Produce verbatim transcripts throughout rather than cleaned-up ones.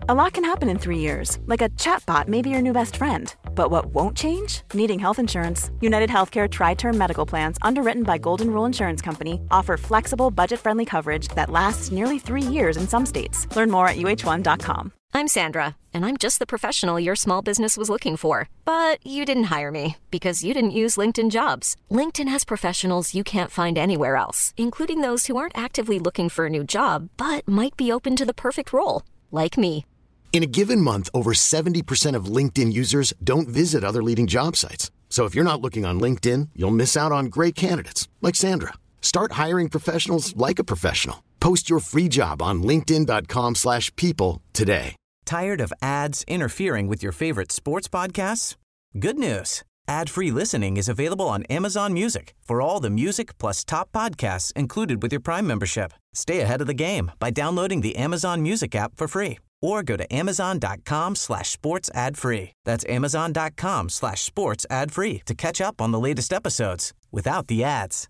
A lot can happen in three years, like a chatbot may be your new best friend. But what won't change? Needing health insurance. United Healthcare Tri-Term Medical Plans, underwritten by Golden Rule Insurance Company, offer flexible, budget-friendly coverage that lasts nearly three years in some states. Learn more at U H one dot com. I'm Sandra, and I'm just the professional your small business was looking for. But you didn't hire me, because you didn't use LinkedIn Jobs. LinkedIn has professionals you can't find anywhere else, including those who aren't actively looking for a new job, but might be open to the perfect role, like me. In a given month, over seventy percent of LinkedIn users don't visit other leading job sites. So if you're not looking on LinkedIn, you'll miss out on great candidates like Sandra. Start hiring professionals like a professional. Post your free job on linkedin dot com slash people today. Tired of ads interfering with your favorite sports podcasts? Good news. Ad-free listening is available on Amazon Music for all the music plus top podcasts included with your Prime membership. Stay ahead of the game by downloading the Amazon Music app for free or go to amazon dot com slash sports ad free. That's amazon dot com slash sports ad free to catch up on the latest episodes without the ads.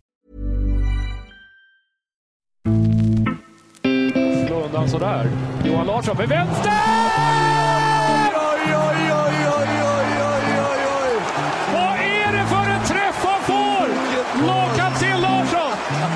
Slå undan sådär. Johan Larsson med vänster! Oj, oj, oj, oj, oj, oj, oj, oj. Vad är det för en träff han får? Lagkapten Larsson!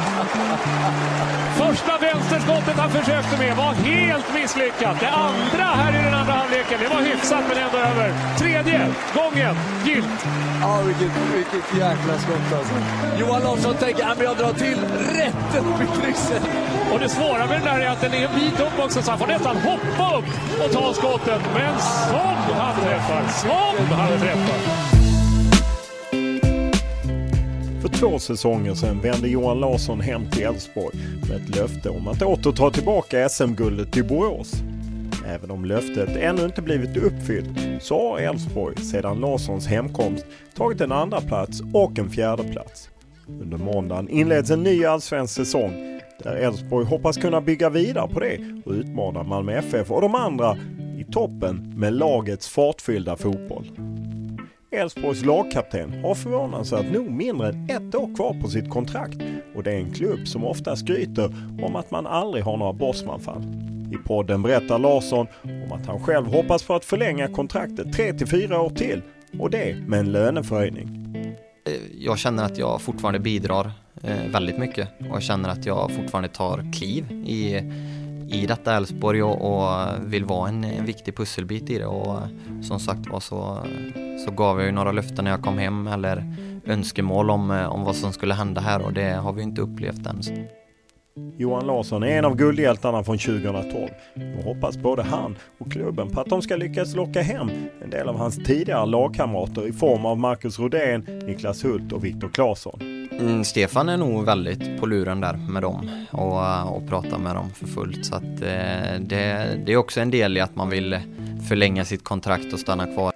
Första vänsterskottet han försökte med var helt misslyckat. Det andra här i den andra halvleken, det var hyfsat men ändå över. Tredje gången, gilt. Ja, vilket, vilket jäkla skott alltså. Johan Larsson tänker att jag drar till rätt vid krysset. Och det svåra med den där är att den är en bit upp också, så han får nästan hoppa upp och ta skottet. Men som han träffar, som han träffar. För två säsonger sedan vände Johan Larsson hem till Elfsborg med ett löfte om att återta tillbaka S M-guldet till Borås. Även om löftet ännu inte blivit uppfyllt så har Elfsborg sedan Larssons hemkomst tagit en andra plats och en fjärde plats. Under måndagen inleds en ny allsvensk säsong där Elfsborg hoppas kunna bygga vidare på det och utmana Malmö F F och de andra i toppen med lagets fartfyllda fotboll. Elfsborgs lagkapten har förvånansvärt nog mindre än ett år kvar på sitt kontrakt och det är en klubb som ofta skryter om att man aldrig har några bossmanfall. I podden berättar Larsson om att han själv hoppas på att förlänga kontraktet tre till fyra år till och det med en löneförhöjning. Jag känner att jag fortfarande bidrar eh, väldigt mycket och jag känner att jag fortfarande tar kliv i, i detta Elfsborg och, och vill vara en, en viktig pusselbit i det och som sagt var så, så gav jag ju några löften när jag kom hem eller önskemål om, om vad som skulle hända här och det har vi inte upplevt än. Johan Larsson är en av guldhjältarna från tjugohundratolv och hoppas både han och klubben på att de ska lyckas locka hem en del av hans tidigare lagkamrater i form av Marcus Rodén, Niklas Hult och Viktor Claesson. Mm, Stefan är nog väldigt på luren där med dem och, och pratar med dem för fullt så att eh, det, det är också en del i att man vill förlänga sitt kontrakt och stanna kvar.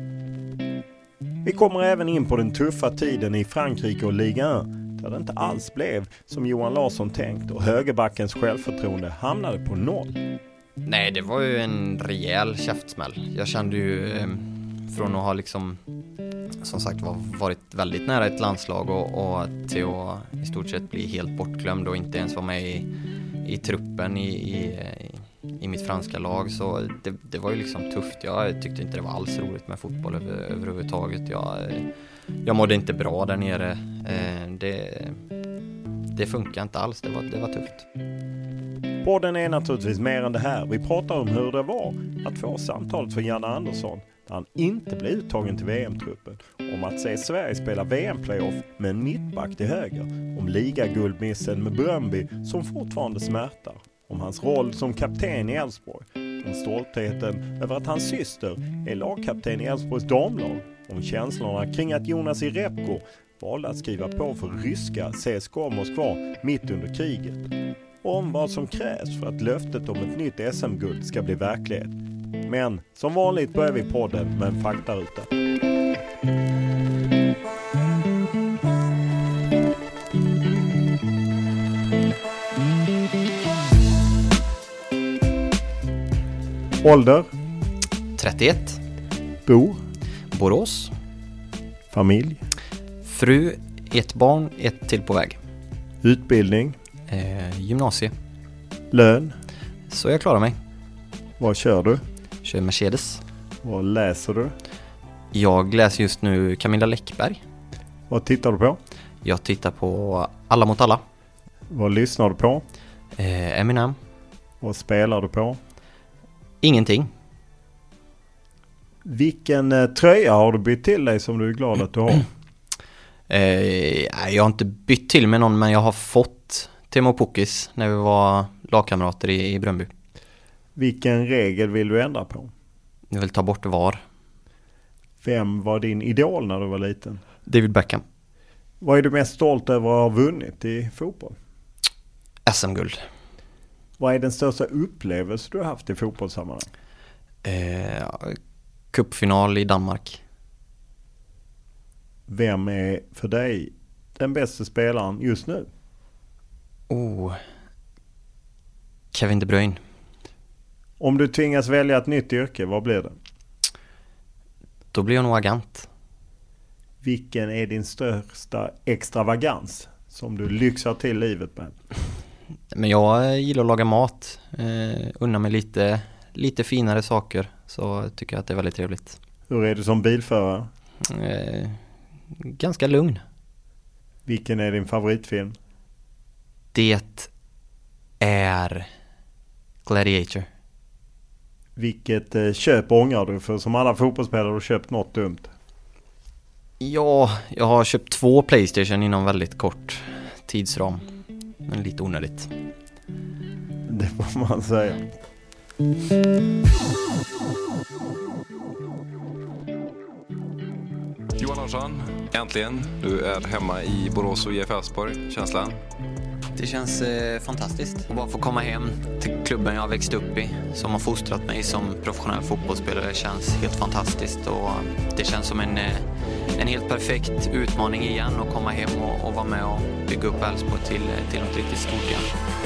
Vi kommer även in på den tuffa tiden i Frankrike och Liga ett där det inte alls blev som Johan Larsson tänkt och högerbackens självförtroende hamnade på noll. Nej, det var ju en rejäl käftsmäll. Jag kände ju eh, från att ha liksom som sagt var, varit väldigt nära ett landslag och, och till att i stort sett bli helt bortglömd och inte ens vara med i, i truppen i, i, i mitt franska lag. Så det, det var ju liksom tufft. Jag tyckte inte det var alls roligt med fotboll över, överhuvudtaget. Jag, jag mådde inte bra där nere. Det, det funkar inte alls. Det var, det var tufft. Podden är naturligtvis mer än det här. Vi pratar om hur det var att få samtalet för Janne Andersson där han inte blev uttagen till V M-truppen, om att se Sverige spela V M-playoff med en mittback till höger, om ligaguldmissen med Bröndby som fortfarande smärtar, om hans roll som kapten i Elfsborg, om stoltheten över att hans syster är lagkapten i Elfsborgs damlag, om känslorna kring att Jonas Irepko valde att skriva på för ryska C S K A Moskva mitt under kriget, och om vad som krävs för att löftet om ett nytt S M-guld ska bli verklighet. Men som vanligt börjar vi podden med en faktaruta. Ålder? trettioett. Bo? Borås. Familj? Fru, ett barn, ett till på väg. Utbildning? Eh, gymnasie. Lön? Så jag klarar mig. Vad kör du? Kör Mercedes. Vad läser du? Jag läser just nu Camilla Läckberg. Vad tittar du på? Jag tittar på Alla mot alla. Vad lyssnar du på? Eh, Eminem. Vad spelar du på? Ingenting. Vilken eh, tröja har du bytt till dig som du är glad att du har? eh, jag har inte bytt till med någon, men jag har fått Timo Pukki när vi var lagkamrater i, i Bröndby. Vilken regel vill du ändra på? Jag vill ta bort V A R. Vem var din idol när du var liten? David Beckham. Vad är du mest stolt över att ha vunnit i fotboll? S M-guld. Vad är den största upplevelse du har haft i fotbollssammanhang? Eh, cupfinal i Danmark. Vem är för dig den bästa spelaren just nu? Oh. Kevin De Bruyne. Om du tvingas välja ett nytt yrke, vad blir det? Då blir jag nog agent. Vilken är din största extravagans som du lyxar till livet med? Men jag gillar att laga mat. Eh, unna mig lite, lite finare saker. Så tycker jag att det är väldigt trevligt. Hur är du som bilförare? Eh, ganska lugn. Vilken är din favoritfilm? Det är Gladiator. Vilket eh, köp ångrar du? För som alla fotbollsspelare har du köpt något dumt. Ja, jag har köpt två PlayStation inom väldigt kort tidsram. Men lite onödigt. Det får man säga. Johan Larsson, äntligen. Du är hemma i Borås och I F Elfsborg. Känslan? Det känns eh, fantastiskt att bara få komma hem till klubben jag har växt upp i, som har fostrat mig som professionell fotbollsspelare. Det känns helt fantastiskt och det känns som en, eh, en helt perfekt utmaning igen att komma hem och, och vara med och bygga upp Elfsborg till, till något riktigt stort igen.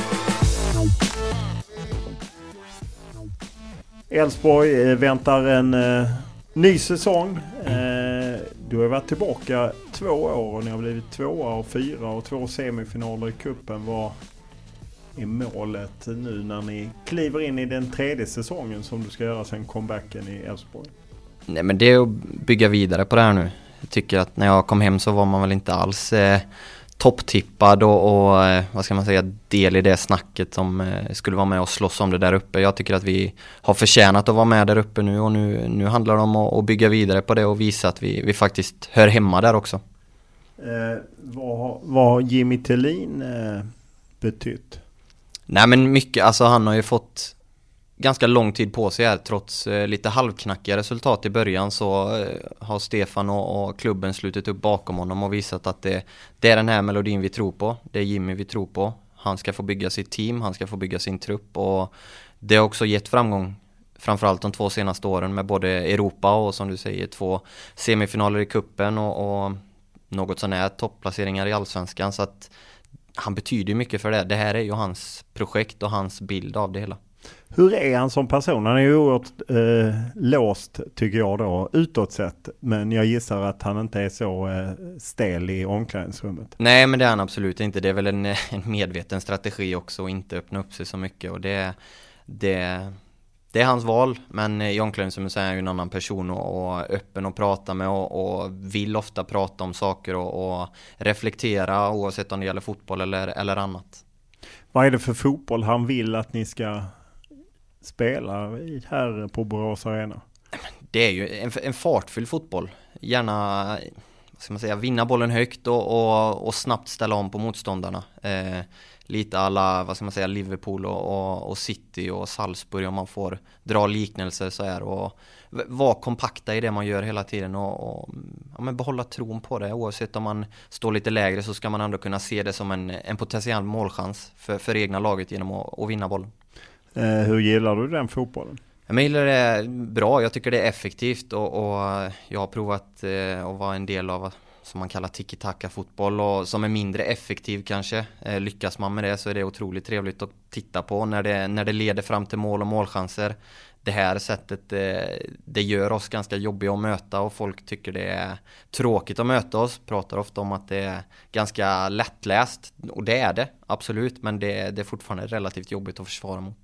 Elfsborg väntar en eh, ny säsong. Eh, du har varit tillbaka två år och ni har blivit tvåa och fyra och två semifinaler i kuppen. Vad är målet nu när ni kliver in i den tredje säsongen som du ska göra sen comebacken i Elfsborg? Nej, men det är att bygga vidare på det här nu. Jag tycker att när jag kom hem så var man väl inte alls eh, topptippad och, och eh, vad ska man säga, del i det snacket som eh, skulle vara med och slåss om det där uppe. Jag tycker att vi har förtjänat att vara med där uppe nu och nu, nu handlar det om att, att bygga vidare på det och visa att vi, vi faktiskt hör hemma där också. Eh, vad, vad har Jimmy Tillin eh, betytt? Nej, men mycket, alltså han har ju fått ganska lång tid på sig här. Trots eh, lite halvknackiga resultat i början så eh, har Stefan och, och klubben slutit upp bakom honom och visat att det, det är den här melodin vi tror på. Det är Jimmy vi tror på. Han ska få bygga sitt team, han ska få bygga sin trupp och det har också gett framgång framförallt de två senaste åren med både Europa och som du säger två semifinaler i kuppen och, och något sån här toppplaceringar i Allsvenskan, så att han betyder mycket för det. Det här är ju hans projekt och hans bild av det hela. Hur är han som person? Han är ju oerhört eh, låst tycker jag då, utåt sett. Men jag gissar att han inte är så eh, stel i omklädningsrummet. Nej, men det är han absolut inte. Det är väl en, en medveten strategi också att inte öppna upp sig så mycket. Och det, det, det är hans val. Men i omklädningsrummet så är han ju en annan person och, och öppen att prata med och, och vill ofta prata om saker och, och reflektera oavsett om det gäller fotboll eller, eller annat. Vad är det för fotboll han vill att ni ska spela här på Borås Arena? Det är ju en, en fartfylld fotboll. Gärna, vad ska man säga, vinna bollen högt och, och, och snabbt ställa om på motståndarna. Eh, lite alla, vad ska man säga, Liverpool och, och, och City och Salzburg, om man får dra liknelser så här, och vara kompakta i det man gör hela tiden och, och ja, men behålla tron på det. Oavsett om man står lite lägre så ska man ändå kunna se det som en, en potentiell målchans för, för egna laget genom att, att vinna bollen. Eh, hur gillar du den fotbollen? Jag gillar det bra, jag tycker det är effektivt och, och jag har provat eh, att vara en del av som man kallar tiki-taka-fotboll och som är mindre effektiv kanske. Eh, lyckas man med det så är det otroligt trevligt att titta på när det, när det leder fram till mål och målchanser. Det här sättet eh, det gör oss ganska jobbiga att möta och folk tycker det är tråkigt att möta oss. Pratar ofta om att det är ganska lättläst och det är det, absolut, men det, det är fortfarande relativt jobbigt att försvara mot.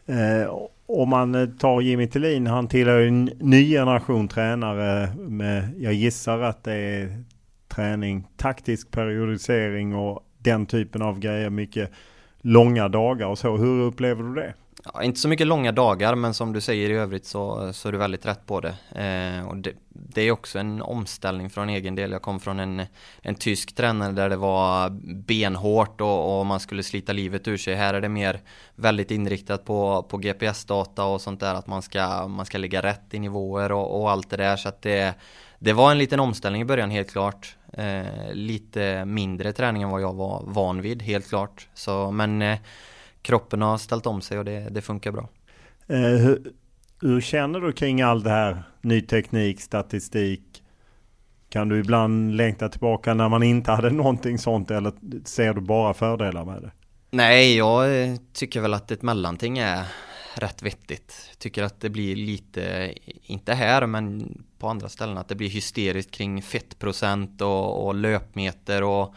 Eh, om man tar Jimmy Thelin, han tillhör en ny generation tränare med, jag gissar att det är träning, taktisk periodisering och den typen av grejer, mycket långa dagar och så. Hur upplever du det? Ja, inte så mycket långa dagar, men som du säger i övrigt så, så är du väldigt rätt på det. Eh, och det, det är också en omställning från egen del. Jag kom från en, en tysk tränare där det var benhårt och, och man skulle slita livet ur sig. Här är det mer väldigt inriktat på, på G P S-data och sånt där, att man ska, man ska ligga rätt i nivåer och, och allt det där. Så att det, det var en liten omställning i början, helt klart. Eh, lite mindre träning än vad jag var van vid, helt klart. Så, men... Eh, kroppen har ställt om sig och det, det funkar bra. Eh, hur, hur känner du kring all det här? Ny teknik, statistik. Kan du ibland längta tillbaka när man inte hade någonting sånt, eller ser du bara fördelar med det? Nej, jag tycker väl att ett mellanting är rätt vettigt. Tycker att det blir lite, inte här men på andra ställen, att det blir hysteriskt kring fettprocent och, och löpmeter. Och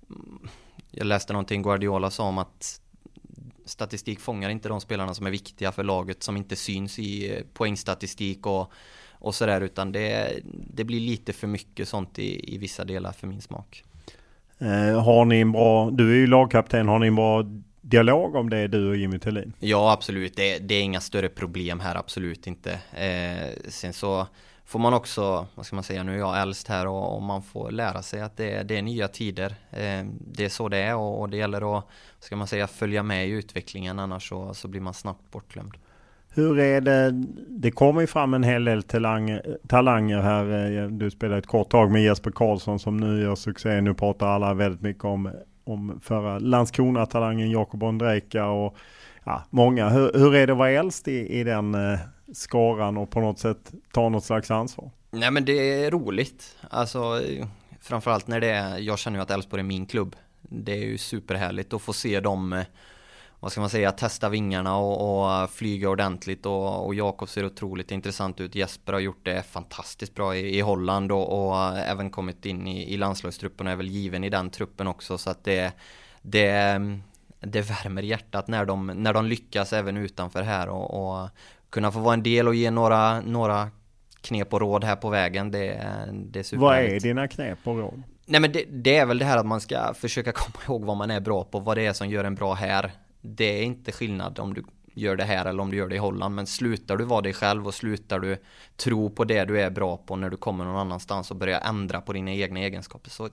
jag läste någonting Guardiola sa om att statistik fångar inte de spelarna som är viktiga för laget, som inte syns i poängstatistik och, och sådär, utan det, det blir lite för mycket sånt i, i vissa delar för min smak. Eh, har ni en bra, du är ju lagkapten, har ni en bra dialog om det, du och Jimmy Thelin? Ja, absolut. Det, det är inga större problem här, absolut inte. Eh, sen så får man också, vad ska man säga, nu är jag äldst här och, och man får lära sig att det, det är nya tider. Eh, det är så det är och, och det gäller att, ska man säga, följa med i utvecklingen, annars så, så blir man snabbt bortglömd. Hur är det, det kommer ju fram en hel del talanger, talanger här. Du spelar ett kort tag med Jesper Karlsson som nu gör succé. Nu pratar alla väldigt mycket om, om förra Landskrona-talangen Jakob Ondrejka och ja, många. Hur, hur är det att vara äldst i, i den eh, skaran och på något sätt ta något slags ansvar? Nej, men det är roligt. Alltså, framförallt när det är, jag känner ju att Elfsborg är min klubb. Det är ju superhärligt att få se dem, vad ska man säga, testa vingarna och, och flyga ordentligt. Och, och Jakob ser otroligt intressant ut. Jesper har gjort det fantastiskt bra i, i Holland och, och även kommit in i, i landslagstruppen och är väl given i den truppen också. Så att det, det, det värmer hjärtat när de, när de lyckas även utanför här och, och kunna få vara en del och ge några, några knep och råd här på vägen. Det, det är superhärligt. Vad är dina knep och råd? Nej, men det, det är väl det här att man ska försöka komma ihåg vad man är bra på, vad det är som gör en bra här. Det är inte skillnad om du gör det här eller om du gör det i Holland, men slutar du vara dig själv och slutar du tro på det du är bra på när du kommer någon annanstans och börjar ändra på dina egna egenskaper, så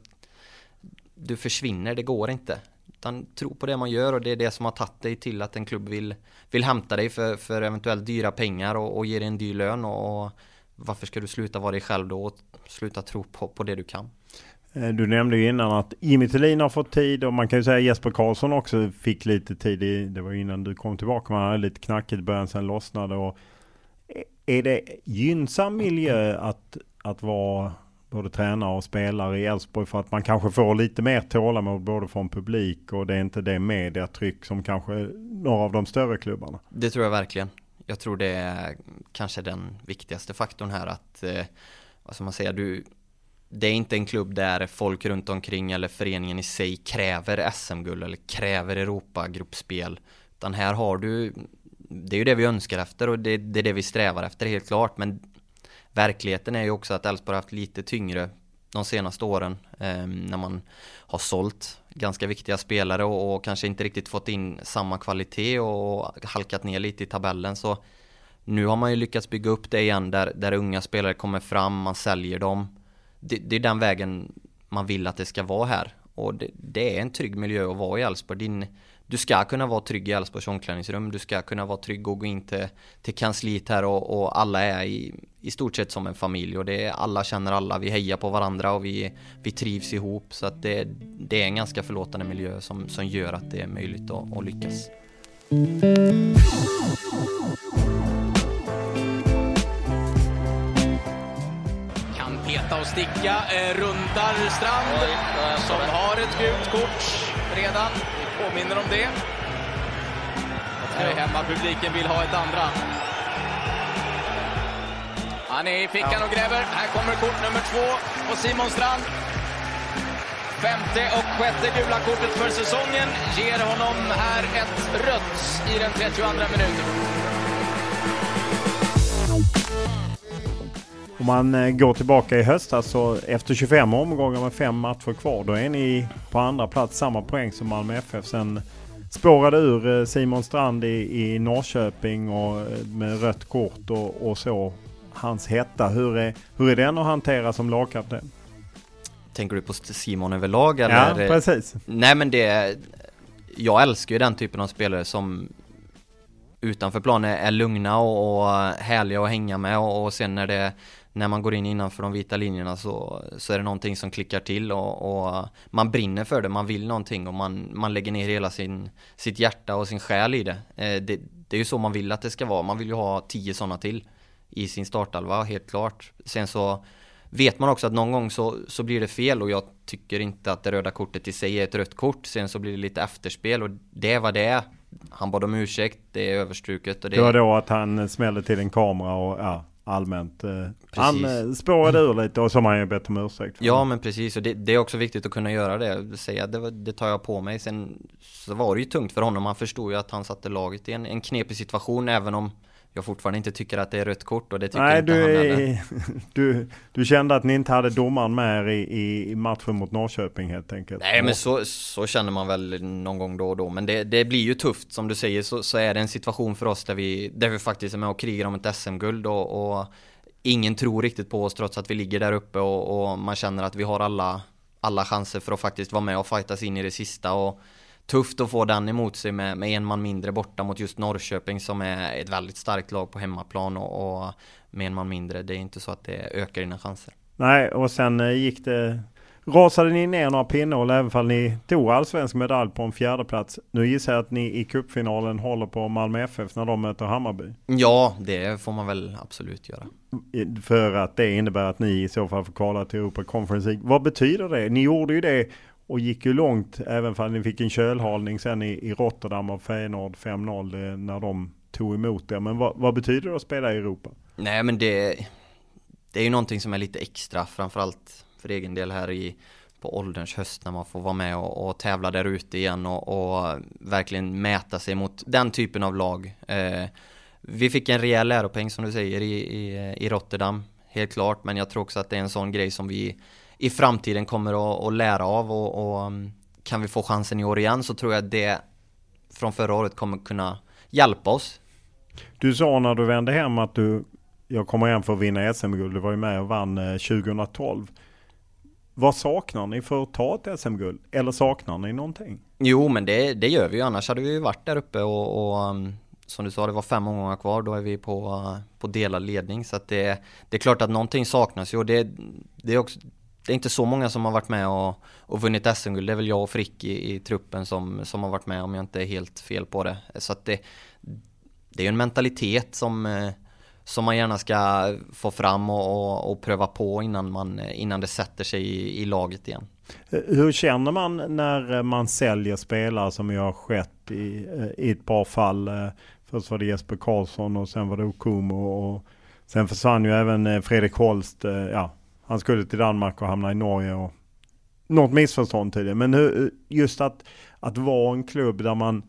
du försvinner, det går inte. Utan tro på det man gör, och det är det som har tagit dig till att en klubb vill, vill hämta dig för, för eventuellt dyra pengar och, och ge dig en dyr lön, och, och varför ska du sluta vara dig själv då och sluta tro på, på det du kan? Du nämnde ju innan att Jimmy Thelin har fått tid, och man kan ju säga Jesper Karlsson också fick lite tid. I, det var innan du kom tillbaka, man hade lite knackigt början, sen lossnade. Och är det gynnsam miljö att, att vara både tränare och spelare i Elfsborg, för att man kanske får lite mer tålamod både från publik och det är inte det mediatryck som kanske några av de större klubbarna? Det tror jag verkligen. Jag tror det är kanske den viktigaste faktorn här, att eh, vad ska man säga, du det är inte en klubb där folk runt omkring eller föreningen i sig kräver S M-guld eller kräver Europa-gruppspel. Utan här har du, det är ju det vi önskar efter och det, det är det vi strävar efter, helt klart. Men verkligheten är ju också att Elfsborg har haft lite tyngre de senaste åren eh, när man har sålt ganska viktiga spelare och, och kanske inte riktigt fått in samma kvalitet och halkat ner lite i tabellen. Så nu har man ju lyckats bygga upp det igen där, där unga spelare kommer fram, man säljer dem. Det, det är den vägen man vill att det ska vara här. Och det, det är en trygg miljö att vara i Elfsborg. Din, du ska kunna vara trygg i Elfsborgs omklädningsrum. Du ska kunna vara trygg och gå in till, till kansliet här. Och, och alla är i, i stort sett som en familj. Och det är, alla känner alla. Vi hejar på varandra och vi, vi trivs ihop. Så att det, det är en ganska förlåtande miljö som, som gör att det är möjligt att, att lyckas. Peta och sticka, eh, rundar Strand Oj, som har ett gult kort redan. Vi påminner om det. Och hemma publiken vill ha ett andra. Han är i fickan och gräver. Här kommer kort nummer två på Simon Strand. Femte och sjätte gula kortet för säsongen ger honom här ett rött i den trettioandra minuten. Om man går tillbaka i höstas så efter tjugofem omgångar med fem matcher kvar, då är ni på andra plats, samma poäng som Malmö F F. Sen spårade ur Simon Strand i, i Norrköping och med rött kort och, och så. Hans hetta, hur är, hur är den att hantera som lagkapten? Tänker du på Simon överlag? Eller? Ja, precis. Nej, men det, jag älskar ju den typen av spelare som utanför planen är lugna och, och härliga att hänga med, och, och sen när det när man går in innanför de vita linjerna så, så är det någonting som klickar till och, och man brinner för det, man vill någonting och man, man lägger ner hela sin, sitt hjärta och sin själ i det. Eh, det. Det är ju så man vill att det ska vara. Man vill ju ha tio sådana till i sin startalva, helt klart. Sen så vet man också att någon gång så, så blir det fel, och jag tycker inte att det röda kortet i sig är ett rött kort. Sen så blir det lite efterspel, och det är vad det är. Han bad om ursäkt, det är överstruket. Och det, det var då att han smällde till en kamera och ja, allmänt. Eh, han eh, spårade ur lite och så har man ju bett om ursäkt. Ja, men precis. Och det, det är också viktigt att kunna göra det. Säga det, det tar jag på mig. Sen så var det ju tungt för honom. Man förstod ju att han satte laget i en, en knepig situation, även om jag fortfarande inte tycker att det är rött kort, och det tycker Nej, inte du, han är, du, du kände att ni inte hade domaren med i, i matchen mot Norrköping helt enkelt. Nej, men så, så känner man väl någon gång då och då. Men det, det blir ju tufft, som du säger, så, så är det en situation för oss där vi, där vi faktiskt är med och krigar om ett S M-guld, och, och ingen tror riktigt på oss trots att vi ligger där uppe, och, och man känner att vi har alla, alla chanser för att faktiskt vara med och fightas in i det sista, och tufft att få den emot sig med, med en man mindre borta mot just Norrköping, som är ett väldigt starkt lag på hemmaplan, och, och med en man mindre, det är inte så att det ökar dina chanser. Nej, och sen gick det, rasade ni ner några pinnhål även fall ni tog allsvensk medalj på en fjärde plats. Nu gissar jag att ni i cupfinalen håller på Malmö F F när de möter Hammarby. Ja, det får man väl absolut göra. För att det innebär att ni i så fall får kvala till Europa Conference League. Vad betyder det? Ni gjorde ju det och gick ju långt, även för att ni fick en kölhalning sen i, i Rotterdam av Feyenoord fem noll när de tog emot det. Men vad, vad betyder det att spela i Europa? Nej, men det, det är ju någonting som är lite extra, framförallt för egen del här i, på ålderns höst, när man får vara med och, och tävla där ute igen och, och verkligen mäta sig mot den typen av lag. Eh, vi fick en rejäl läropeng, som du säger, i, i, i Rotterdam, helt klart, men jag tror också att det är en sån grej som vi i framtiden kommer att, att lära av, och, och kan vi få chansen i år igen, så tror jag att det från förra året kommer kunna hjälpa oss. Du sa när du vände hem att du, jag kommer hem för att vinna S M-guld. Du var ju med och vann tjugohundratolv. Vad saknar ni för att ta ett S M-guld? Eller saknar ni någonting? Jo, men det, det gör vi ju. Annars hade vi ju varit där uppe och, och som du sa, det var fem omgångar kvar. Då är vi på, på delad ledning. Så att det, det är klart att någonting saknas ju. Och det, det är också... Det är inte så många som har varit med och, och vunnit S M-guld. Det är väl jag och Frick i, i truppen som, som har varit med, om jag inte är helt fel på det. Så att det, det är en mentalitet som, som man gärna ska få fram och, och, och pröva på innan, man, innan det sätter sig i, i laget igen. Hur känner man när man säljer spelare, som jag har skett i, i ett par fall? Först var det Jesper Karlsson och sen var det Okumo, och sen försvann ju även Fredrik Holst, ja. Han skulle till Danmark och hamna i Norge, och något missförstånd till det. Men hur, just att, att vara en klubb där man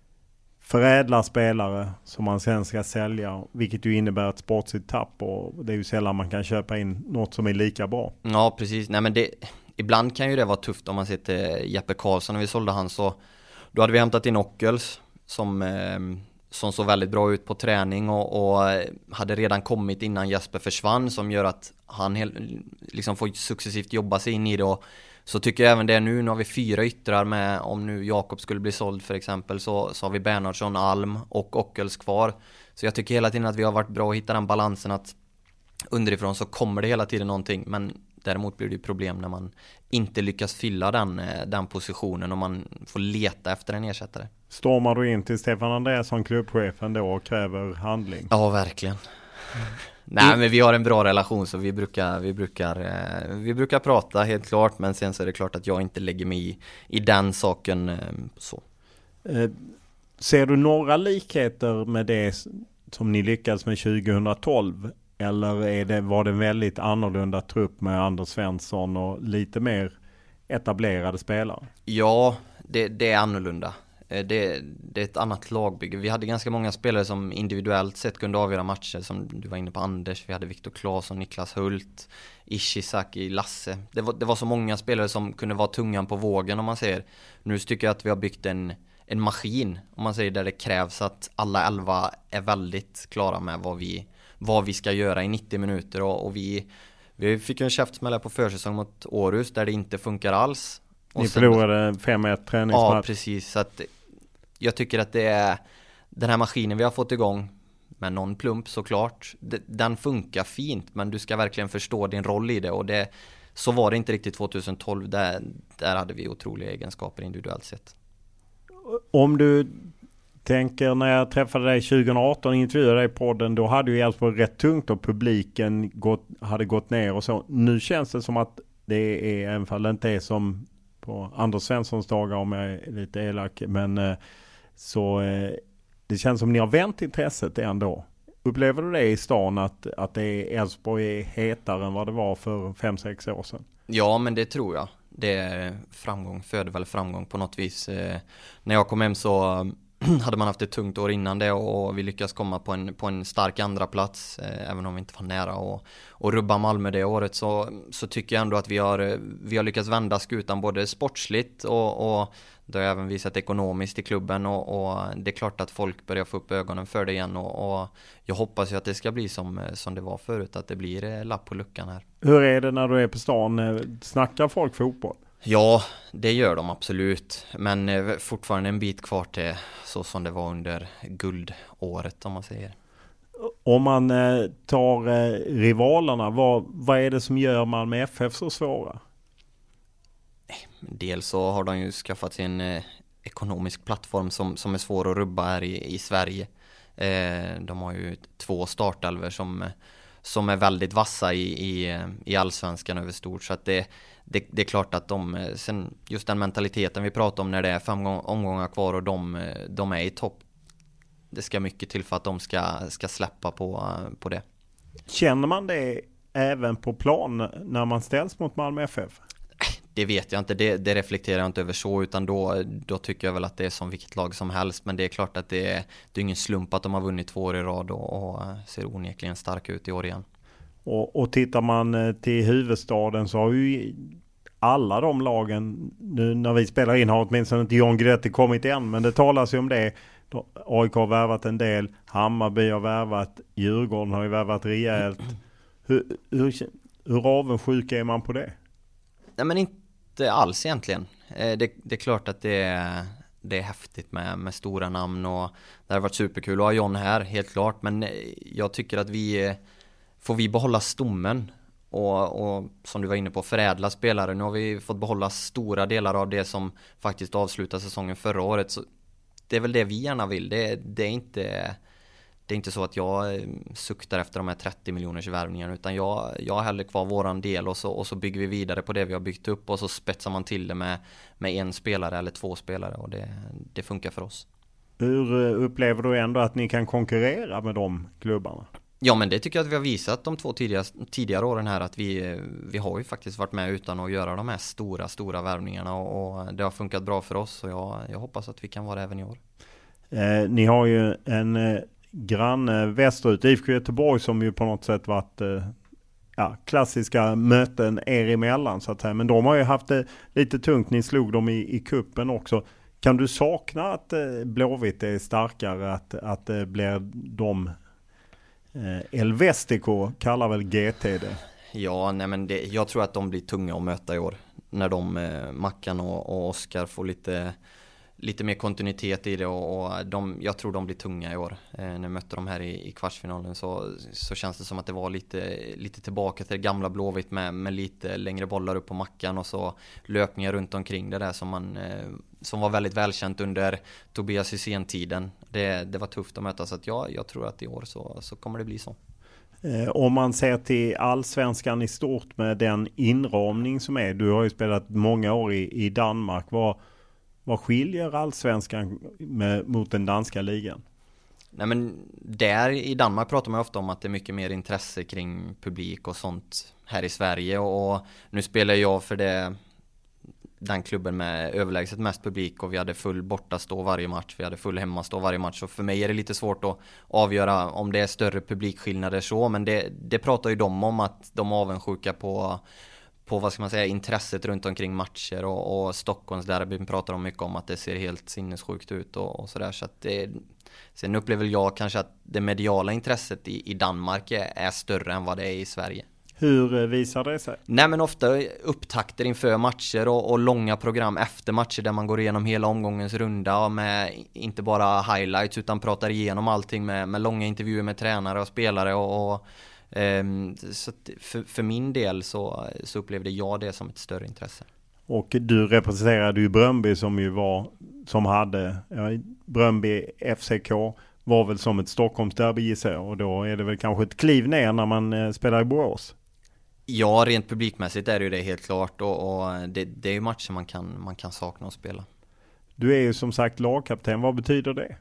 förädlar spelare som man sen ska sälja, vilket ju innebär ett sportsligt tapp, och det är ju sällan man kan köpa in något som är lika bra. Ja, precis. Nej, men det, ibland kan ju det vara tufft om man ser till Jeppe Karlsson. När vi sålde han, så då hade vi hämtat in Ockels som... Eh, som såg väldigt bra ut på träning och, och hade redan kommit innan Jesper försvann, som gör att han hel, liksom får successivt jobba sig in i det. Och så tycker jag även det nu, nu har vi fyra yttrar med, om nu Jakob skulle bli såld för exempel, så, så har vi Bernhardsson, Alm och Ockels kvar. Så jag tycker hela tiden att vi har varit bra att hitta den balansen, att underifrån så kommer det hela tiden någonting, men däremot blir det ju problem när man inte lyckas fylla den, den positionen och man får leta efter en ersättare. Stormar du in till Stefan Andreasson, klubbchefen, då och kräver handling? Ja, verkligen. Mm. Nej, men vi har en bra relation, så vi brukar, vi brukar, eh, vi brukar prata, helt klart, men sen så är det klart att jag inte lägger mig i, i den saken eh, så. Eh, ser du några likheter med det som ni lyckades med tjugohundratolv? Eller är det, var det en väldigt annorlunda trupp med Anders Svensson och lite mer etablerade spelare. Ja, det, det är annorlunda. Det, det är ett annat lagbygge. Vi hade ganska många spelare som individuellt sett kunde avgöra matcher, som du var inne på, Anders. Vi hade Viktor Claesson, Niklas Hult, Ishizaki, Lasse. Det var, det var så många spelare som kunde vara tungan på vågen, om man säger. Nu tycker jag att vi har byggt en, en maskin, om man säger, där det krävs att alla elva är väldigt klara med vad vi, vad vi ska göra i nittio minuter. Och, och vi, vi fick ju en käftsmäll på försäsong mot Århus där det inte funkar alls. Och Ni sen, förlorade fem ett träningsmatch. Ja, precis. Så att jag tycker att det är den här maskinen vi har fått igång, med någon plump såklart, den funkar fint, men du ska verkligen förstå din roll i det, och det, så var det inte riktigt tjugohundratolv. Där, där hade vi otroliga egenskaper individuellt sett. Om du tänker, när jag träffade dig tjugoarton och intervjuade dig i podden, då hade ju Elfsborg rätt tungt och publiken gått, hade gått ner och så. Nu känns det som att det är, även fall det inte är som på Anders Svenssons dagar, om jag är lite elak, men så det känns som ni har vänt intresset ändå. Upplever du det i stan, att, att det är Elfsborg är hetare än vad det var för fem sex år sedan? Ja, men det tror jag. Det är framgång, föder väl framgång på något vis. När jag kom hem så hade man haft ett tungt år innan det, och vi lyckas komma på en, på en stark andra plats, eh, även om vi inte var nära och, och rubba Malmö det året, så, så tycker jag ändå att vi har, vi har lyckats vända skutan både sportsligt och, och det har även visat ekonomiskt i klubben, och, och det är klart att folk börjar få upp ögonen för det igen, och, och jag hoppas ju att det ska bli som, som det var förut, att det blir eh, lapp på luckan här. Hur är det när du är på stan? Snackar folk fotboll? Ja, det gör de absolut. Men eh, fortfarande en bit kvar till så som det var under guldåret, om man säger. Om man eh, tar eh, rivalerna, vad, vad är det som gör Malmö F F så svåra? Dels så har de ju skaffat sig en eh, ekonomisk plattform som, som är svår att rubba här i, i Sverige. Eh, de har ju två startelver som, som är väldigt vassa i, i, i allsvenskan över stort, så att det Det, det är klart att de, sen just den mentaliteten vi pratar om när det är fem omgångar kvar och de, de är i topp, det ska mycket till för att de ska, ska släppa på, på det. Känner man det även på plan när man ställs mot Malmö F F? Det vet jag inte, det, det reflekterar jag inte över så, utan då, då tycker jag väl att det är som vilket lag som helst, men det är klart att det är, det är ingen slump att de har vunnit två år i rad och, och ser onekligen stark ut i år igen. Och, och tittar man till huvudstaden så har ju alla de lagen, nu när vi spelar in har åtminstone inte John Guidetti kommit än, men det talas ju om det. A I K har värvat en del, Hammarby har värvat, Djurgården har ju värvat rejält. Hur, hur, hur avundsjuk är man på det? Nej, men inte alls egentligen. Det, det är klart att det är, det är häftigt med, med stora namn, och det har varit superkul att ha John här, helt klart, men jag tycker att vi får vi behålla stommen och, och som du var inne på, förädla spelare. Nu har vi fått behålla stora delar av det som faktiskt avslutade säsongen förra året, så det är väl det vi gärna vill. Det, det, är, inte, det är inte så att jag suktar efter de här trettio miljoners värvningarna, utan jag, jag har hellre kvar våran del, och så, och så bygger vi vidare på det vi har byggt upp, och så spetsar man till det med, med en spelare eller två spelare, och det, det funkar för oss. Hur upplever du ändå att ni kan konkurrera med de klubbarna? Ja, men det tycker jag att vi har visat de två tidigare, tidigare åren här, att vi, vi har ju faktiskt varit med utan att göra de här stora, stora värvningarna, och, och det har funkat bra för oss, och jag, jag hoppas att vi kan vara det även i år. Eh, ni har ju en eh, granne västerut, I F K Göteborg, som ju på något sätt varit eh, ja, klassiska möten er emellan, så att säga. Men de har ju haft det lite tungt, ni slog dem i, i kuppen också. Kan du sakna att eh, Blåvitt är starkare, att, att det eh, blir de... El Vestico kallar väl G T det? Ja, nej men det, jag tror att de blir tunga att möta i år. När de, eh, Mackan och, och Oskar får lite, lite mer kontinuitet i det, och, och de, jag tror de blir tunga i år. Eh, när jag mötte dem här i, i kvartsfinalen så, så känns det som att det var lite, lite tillbaka till det gamla Blåvitt med, med lite längre bollar upp på Mackan, och så löpningar runt omkring det där som, man, eh, som var väldigt välkänt under Tobias Hysén-tiden. Det, det var tufft att möta, så att jag, jag tror att i år så, så kommer det bli så. Eh, om man ser till allsvenskan i stort med den inramning som är, du har ju spelat många år i, i Danmark, vad, vad skiljer allsvenskan med, mot den danska ligan? Nej, men där i Danmark pratar man ofta om att det är mycket mer intresse kring publik och sånt här i Sverige, och, och nu spelar jag för det den klubben med överlägset mest publik, och vi hade full bortastå varje match, vi hade full hemmastå varje match, så för mig är det lite svårt att avgöra om det är större publikskillnader så, men det, det pratar ju de om, att de är avundsjuka på, på vad ska man säga, intresset runt omkring matcher, och, och Stockholms derbyn pratar de mycket om att det ser helt sinnessjukt ut och, och sådär, så att det, sen upplever jag kanske att det mediala intresset i, i Danmark är, är större än vad det är i Sverige. Hur visar det sig? Nej, men ofta upptakter inför matcher och, och långa program efter matcher där man går igenom hela omgångens runda med inte bara highlights utan pratar igenom allting med, med långa intervjuer med tränare och spelare och, och um, så för, för min del så, så upplevde jag det som ett större intresse. Och du representerade ju Bröndby som ju var, som hade, ja, Bröndby F C K var väl som ett Stockholms derby gissar jag, och då är det väl kanske ett kliv ner när man eh, spelar i Borås. Ja, rent publikmässigt är det ju det helt klart, och, och det, det är ju matcher man kan, man kan sakna att spela. Du är ju som sagt lagkapten, vad betyder det?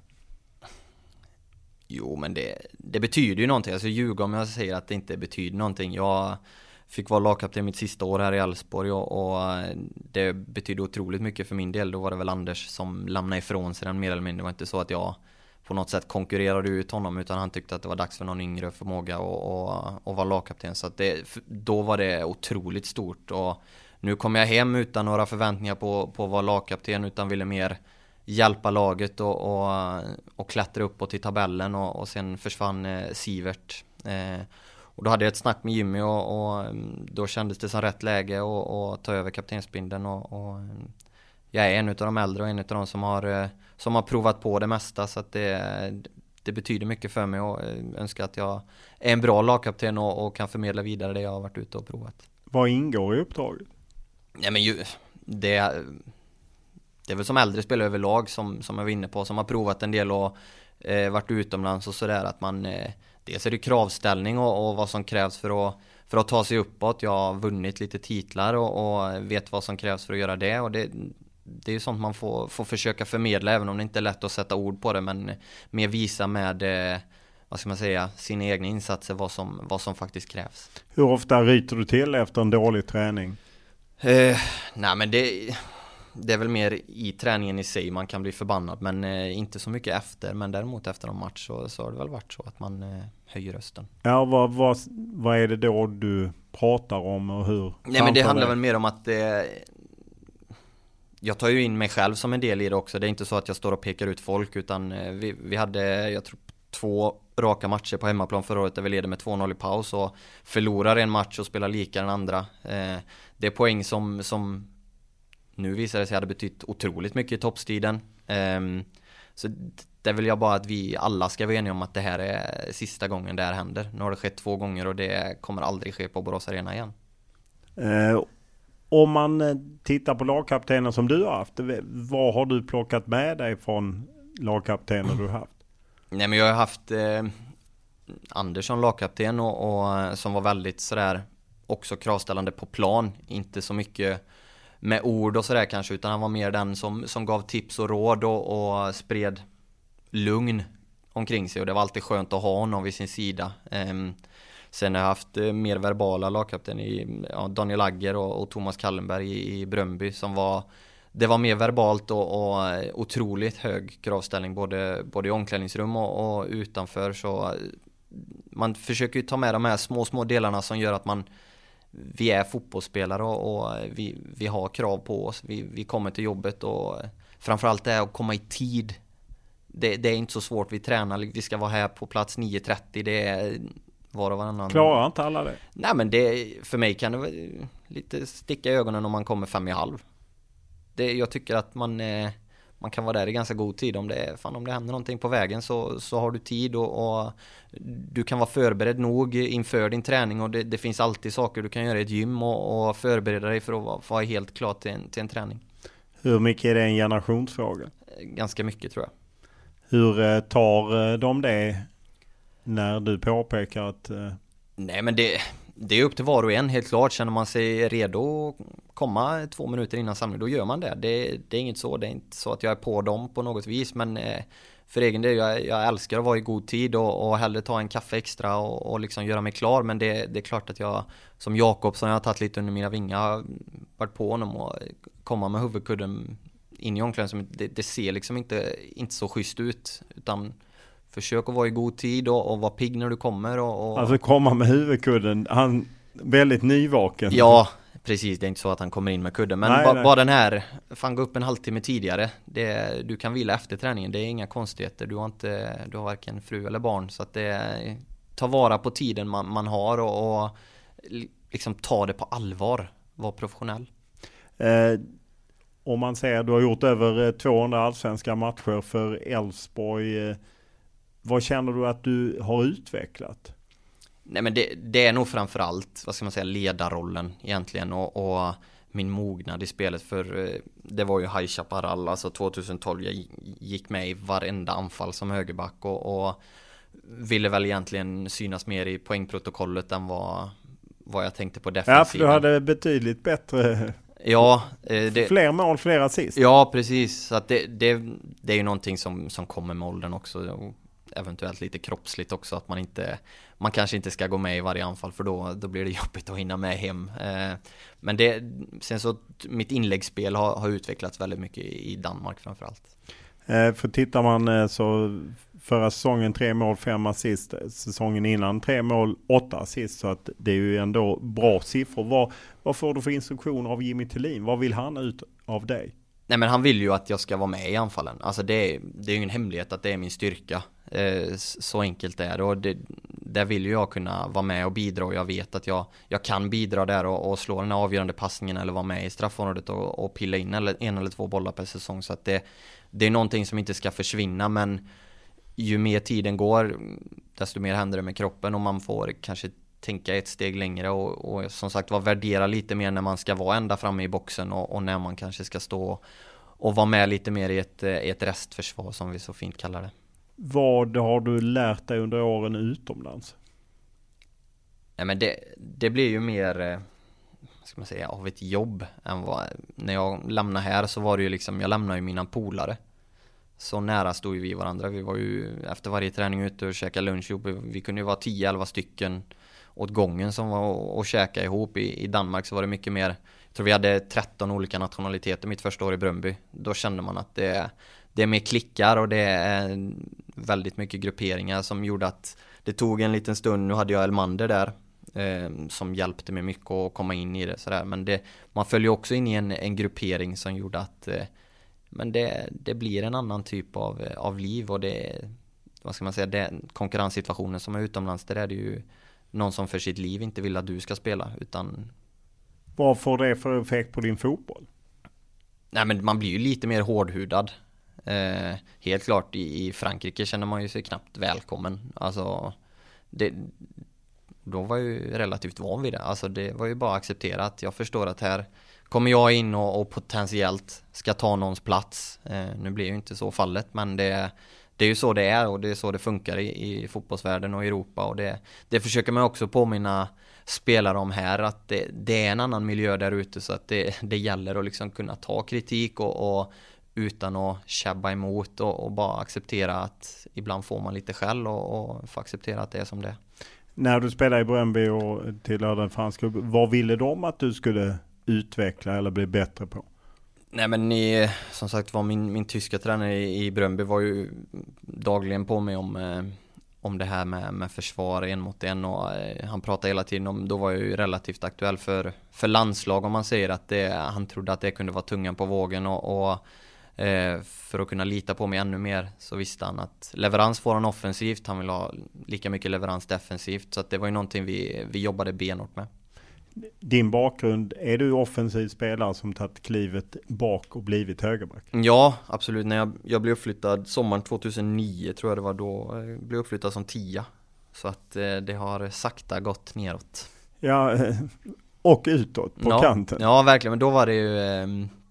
Jo, men det, det betyder ju någonting. Alltså ljuga om jag säger att det inte betyder någonting. Jag fick vara lagkapten mitt sista år här i Elfsborg, och, och det betyder otroligt mycket för min del. Då var det väl Anders som lämnade ifrån sig den mer eller mindre. Det var inte så att jag på något sätt konkurrerade ut honom, utan han tyckte att det var dags för någon yngre förmåga och, och, och vara lagkapten. Så att det, då var det otroligt stort, och nu kom jag hem utan några förväntningar på, på att vara lagkapten, utan ville mer hjälpa laget och, och, och klättra uppåt i tabellen, och, och sen försvann eh, Sivert. Eh, och då hade jag ett snack med Jimmy, och, och då kändes det som rätt läge att ta över kaptensbindeln, och, och jag är en av de äldre och en av de som har, som har provat på det mesta, så att det, det betyder mycket för mig, och önskar att jag är en bra lagkapten och, och kan förmedla vidare det jag har varit ute och provat. Vad ingår i uppdraget? Ja, men ju, det, det är väl som äldre spelare överlag som, som jag var inne på, som har provat en del och eh, varit utomlands och sådär, att man eh, dels är det kravställning och, och vad som krävs för att, för att ta sig uppåt. Jag har vunnit lite titlar och, och vet vad som krävs för att göra det, och det det är ju sånt man får, får försöka förmedla, även om det inte är lätt att sätta ord på det, men mer visa med eh, vad ska man säga, sina egna insatser vad som, vad som faktiskt krävs. Hur ofta ryter du till efter en dålig träning? Eh, nej men det, det är väl mer i träningen i sig man kan bli förbannad, men eh, inte så mycket efter, men däremot efter en match så, så har det väl varit så att man eh, höjer rösten. Ja, vad, vad, vad är det då du pratar om och hur? Nej, men det handlar väl mer om att eh, jag tar ju in mig själv som en del i det också. Det är inte så att jag står och pekar ut folk, utan vi, vi hade, jag tror, två raka matcher på hemmaplan förra året där vi leder med två noll i paus och förlorar en match och spelar lika den andra. Eh, det är poäng som, som nu visar det sig hade betytt otroligt mycket i toppstriden. Eh, så det vill jag bara att vi alla ska vara eniga om, att det här är sista gången det här händer. Nu har det skett två gånger och det kommer aldrig ske på Borås Arena igen. Eh. Om man tittar på lagkaptener som du har haft, vad har du plockat med dig från lagkaptener du har haft? Nej, men jag har haft eh, Anders som lagkapten och, och som var väldigt sådär också kravställande på plan, inte så mycket med ord och sådär kanske, utan han var mer den som, som gav tips och råd och, och spred lugn omkring sig, och det var alltid skönt att ha honom vid sin sida. Eh, Sen har jag haft eh, mer verbala lagkapten i ja, Daniel Agger och, och Thomas Kallenberg i, i Bröndby, som var, det var mer verbalt och, och otroligt hög kravställning både, både i omklädningsrum och, och utanför, så man försöker ju ta med de här små små delarna som gör att man vi är fotbollsspelare och, och vi, vi har krav på oss, vi, vi kommer till jobbet, och framförallt det är att komma i tid. Det, det är inte så svårt, vi tränar, vi ska vara här på plats nio trettio, det är var och varannan. Klarar inte alla det? Nej, men det, för mig kan det vara lite sticka i ögonen om man kommer fem i halv. Det, jag tycker att man, eh, man kan vara där i ganska god tid. Om det, fan, om det händer någonting på vägen så, så har du tid, och, och du kan vara förberedd nog inför din träning, och det, det finns alltid saker du kan göra i ett gym och, och förbereda dig för att vara, vara helt klar till en, till en träning. Hur mycket är det en generationsfråga? Ganska mycket, tror jag. Hur eh, tar de det när du påpekar att... Uh... Nej, men det, det är upp till var och en, helt klart. Känner man sig redo att komma två minuter innan samling, då gör man det. Det, det är inget så, det är inte så att jag är på dem på något vis, men eh, för egen del, jag, jag älskar att vara i god tid och, och hellre ta en kaffe extra och, och liksom göra mig klar, men det, det är klart att jag, som Jakob som jag har tagit lite under mina vingar, varit på honom och komma med huvudkudden in i omklädningsrummet, det, det ser liksom inte, inte så schysst ut, utan försök att vara i god tid och, och vara pigg när du kommer. Och, och... Alltså komma med huvudkudden, han väldigt nyvaken. Ja, precis. Det är inte så att han kommer in med kudden. Men nej, ba, nej. bara den här, fan gå upp en halvtimme tidigare. Det, du kan vila efter träningen, det är inga konstigheter. Du har, inte, du har varken fru eller barn. Så att det, ta vara på tiden man, man har och, och liksom ta det på allvar. Var professionell. Eh, om man säger du har gjort över tvåhundra allsvenska matcher för Elfsborg. Eh, vad känner du att du har utvecklat? Nej, men det, det är nog framförallt, vad ska man säga, ledarrollen egentligen och, och min mognad i spelet. För det var ju High Chaparral, alltså tjugohundratolv, jag gick med i varenda anfall som högerback och, och ville väl egentligen synas mer i poängprotokollet än vad, vad jag tänkte på defensiven. Ja, för du hade betydligt bättre... Ja, det, fler mål, fler assist. Ja, precis. Så att det, det, det är ju någonting som, som kommer med åldern också. Och eventuellt lite kroppsligt också. Att man inte, man kanske inte ska gå med i varje anfall, för då, då blir det jobbigt att hinna med hem. Eh, men det, sen så mitt inläggsspel har, har utvecklats väldigt mycket i Danmark framförallt. Eh, för tittar man eh, så förra säsongen tre mål, fem assist. Säsongen innan tre mål, åtta assist. Så att det är ju ändå bra siffror. Vad, vad får du för instruktioner av Jimmy Tillin? Vad vill han ut av dig? Nej, men han vill ju att jag ska vara med i anfallen. Alltså det är, det är ju en hemlighet att det är min styrka. Eh, så enkelt är det. Och det, där vill ju jag kunna vara med och bidra. Och jag vet att jag, jag kan bidra där och, och slå den här avgörande passningen eller vara med i straffområdet och, och pilla in eller, en eller två bollar per säsong. Så att det, det är någonting som inte ska försvinna. Men ju mer tiden går, desto mer händer det med kroppen. Och man får kanske tänka ett steg längre och, och som sagt var värdera lite mer när man ska vara ända framme i boxen och, och när man kanske ska stå och vara med lite mer i ett, i ett restförsvar som vi så fint kallar det. Vad har du lärt dig under åren utomlands? Nej, men det, det blir ju mer, ska man säga, av ett jobb än vad, när jag lämnade här så var det ju liksom, jag lämnade ju mina polare. Så nära stod ju vi varandra. Vi var ju efter varje träning ute och käka lunch ihop. Vi kunde ju vara tio elva stycken åt gången som var och käka ihop. I, I Danmark så var det mycket mer. Jag tror vi hade tretton olika nationaliteter mitt första år i Brøndby. Då kände man att det, det är mer klickar och det är väldigt mycket grupperingar som gjorde att det tog en liten stund. Nu hade jag Elmander där eh, som hjälpte mig mycket att komma in i det. Sådär. Men det, man följer också in i en, en gruppering som gjorde att eh, men det, det blir en annan typ av, av liv och det, vad ska man säga, det konkurrenssituationen som är utomlands, där är det ju någon som för sitt liv inte vill att du ska spela, utan... Vad får det för effekt på din fotboll? Nej, men man blir ju lite mer hårdhudad. Eh, helt klart i, i Frankrike känner man ju sig knappt välkommen. Alltså, det, då var jag ju relativt van vid det. Alltså det var ju bara accepterat. Jag förstår att här kommer jag in och, och potentiellt ska ta någons plats. Eh, nu blir ju inte så fallet, men det, det är ju så det är och det är så det funkar i, i fotbollsvärlden och i Europa. Och det, det försöker man också påminna spelare om här, att det, det är en annan miljö där ute, så att det, det gäller att liksom kunna ta kritik och, och utan att käbba emot och, och bara acceptera att ibland får man lite skäll och, och få acceptera att det är som det är. När du spelade i Brøndby och tillhörde en fransk klubb, vad ville de att du skulle utveckla eller bli bättre på? Nej, men ni, som sagt var min, min tyska tränare i, i Brøndby var ju dagligen på mig om, eh, om det här med, med försvar en mot en, och eh, han pratade hela tiden om, då var jag ju relativt aktuell för, för landslag, om man säger att det, han trodde att det kunde vara tungan på vågen och, och eh, för att kunna lita på mig ännu mer så visste han att leverans får han offensivt, han vill ha lika mycket leverans defensivt, så att det var ju någonting vi, vi jobbade benhårt med. Din bakgrund, är du offensiv spelare som tagit klivet bak och blivit högerback? Ja, absolut. När jag, jag blev uppflyttad sommaren tjugohundranio, tror jag det var då, jag blev uppflyttad som tia. Så att eh, det har sakta gått neråt. Ja, och utåt på ja, kanten. Ja, verkligen. Men då var det ju eh,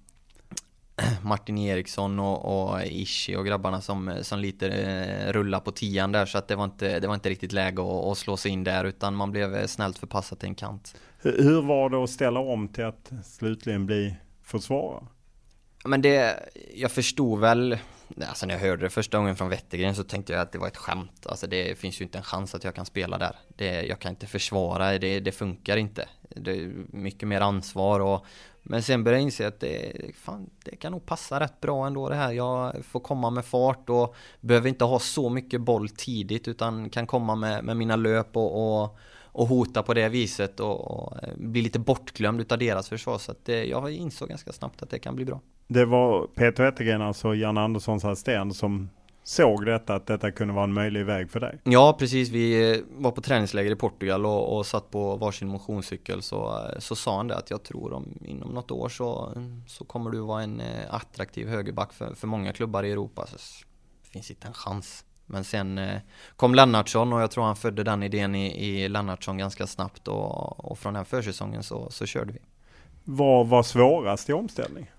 Martin Eriksson och, och Ishi och grabbarna som, som lite eh, rullade på tian där, så att det var inte, det var inte riktigt läge att, att slå sig in där, utan man blev snällt förpassad till en kant. Hur var det att ställa om till att slutligen bli försvarare? Men det, jag förstod väl, alltså när jag hörde det första gången från Wettergren så tänkte jag att det var ett skämt. Alltså det finns ju inte en chans att jag kan spela där. Det, jag kan inte försvara, det, det funkar inte. Det är mycket mer ansvar och Men sen började jag inse att det, fan, det kan nog passa rätt bra ändå det här. Jag får komma med fart och behöver inte ha så mycket boll tidigt utan kan komma med, med mina löp och, och, och hota på det viset och, och bli lite bortglömd utav deras försvar. Så att det, jag insåg ganska snabbt att det kan bli bra. Det var Peter Wettergren, alltså Jan Anderssons assistent, som såg detta, att detta kunde vara en möjlig väg för dig. Ja, precis. Vi var på träningsläger i Portugal och, och satt på varsin motionscykel. Så, så sa han det att jag tror om inom något år så, så kommer du vara en attraktiv högerback för, för många klubbar i Europa. Så det finns inte en chans. Men sen eh, kom Lennartsson och jag tror han födde den idén i, i Lennartsson ganska snabbt. Och, och från den försäsongen så, så körde vi. Vad var svårast i omställning?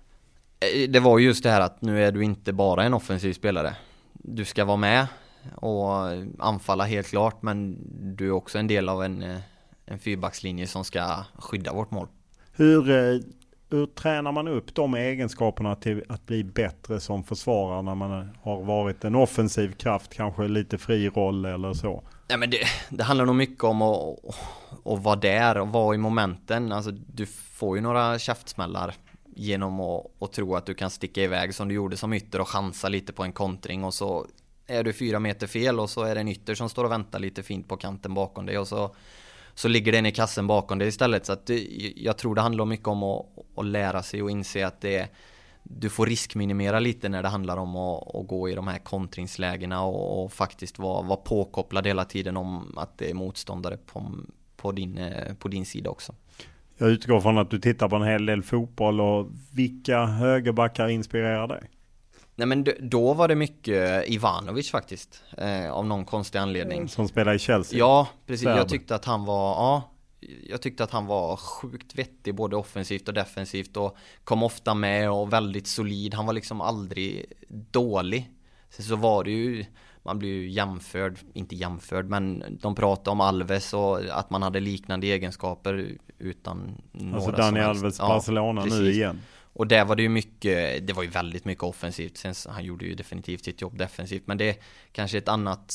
Det var just det här att nu är du inte bara en offensiv spelare. Du ska vara med och anfalla helt klart, men du är också en del av en, en fyrbackslinje som ska skydda vårt mål. Hur, hur tränar man upp de egenskaperna till att bli bättre som försvarare när man har varit en offensiv kraft, kanske lite fri roll eller så? Ja, men det, det handlar nog mycket om att, att vara där och vara i momenten. Alltså, du får ju några käftsmällar genom att, att tro att du kan sticka iväg som du gjorde som ytter och chansa lite på en kontring och så är du fyra meter fel och så är det en ytter som står och väntar lite fint på kanten bakom dig och så, så ligger den i kassen bakom dig istället. Så att det, jag tror det handlar mycket om att, att lära sig och inse att det, du får riskminimera lite när det handlar om att, att gå i de här kontringslägena och, och faktiskt vara, vara påkopplad hela tiden om att det är motståndare på, på, din, på din sida också. Jag utgår från att du tittar på en hel del fotboll, och vilka högerbackar inspirerar dig? Nej, men då var det mycket Ivanovic faktiskt, eh, av någon konstig anledning. Som spelar i Chelsea? Ja, precis. Jag tyckte att han var, ja, jag tyckte att han var sjukt vettig både offensivt och defensivt och kom ofta med och väldigt solid. Han var liksom aldrig dålig. Sen så var det ju, man blir ju jämförd, inte jämförd, men de pratade om Alves och att man hade liknande egenskaper utan några. Alltså Dani Alves, Barcelona, ja, nu igen. Och där var det ju mycket, det var ju väldigt mycket offensivt. Sen han gjorde ju definitivt sitt jobb defensivt, men det är kanske ett annat,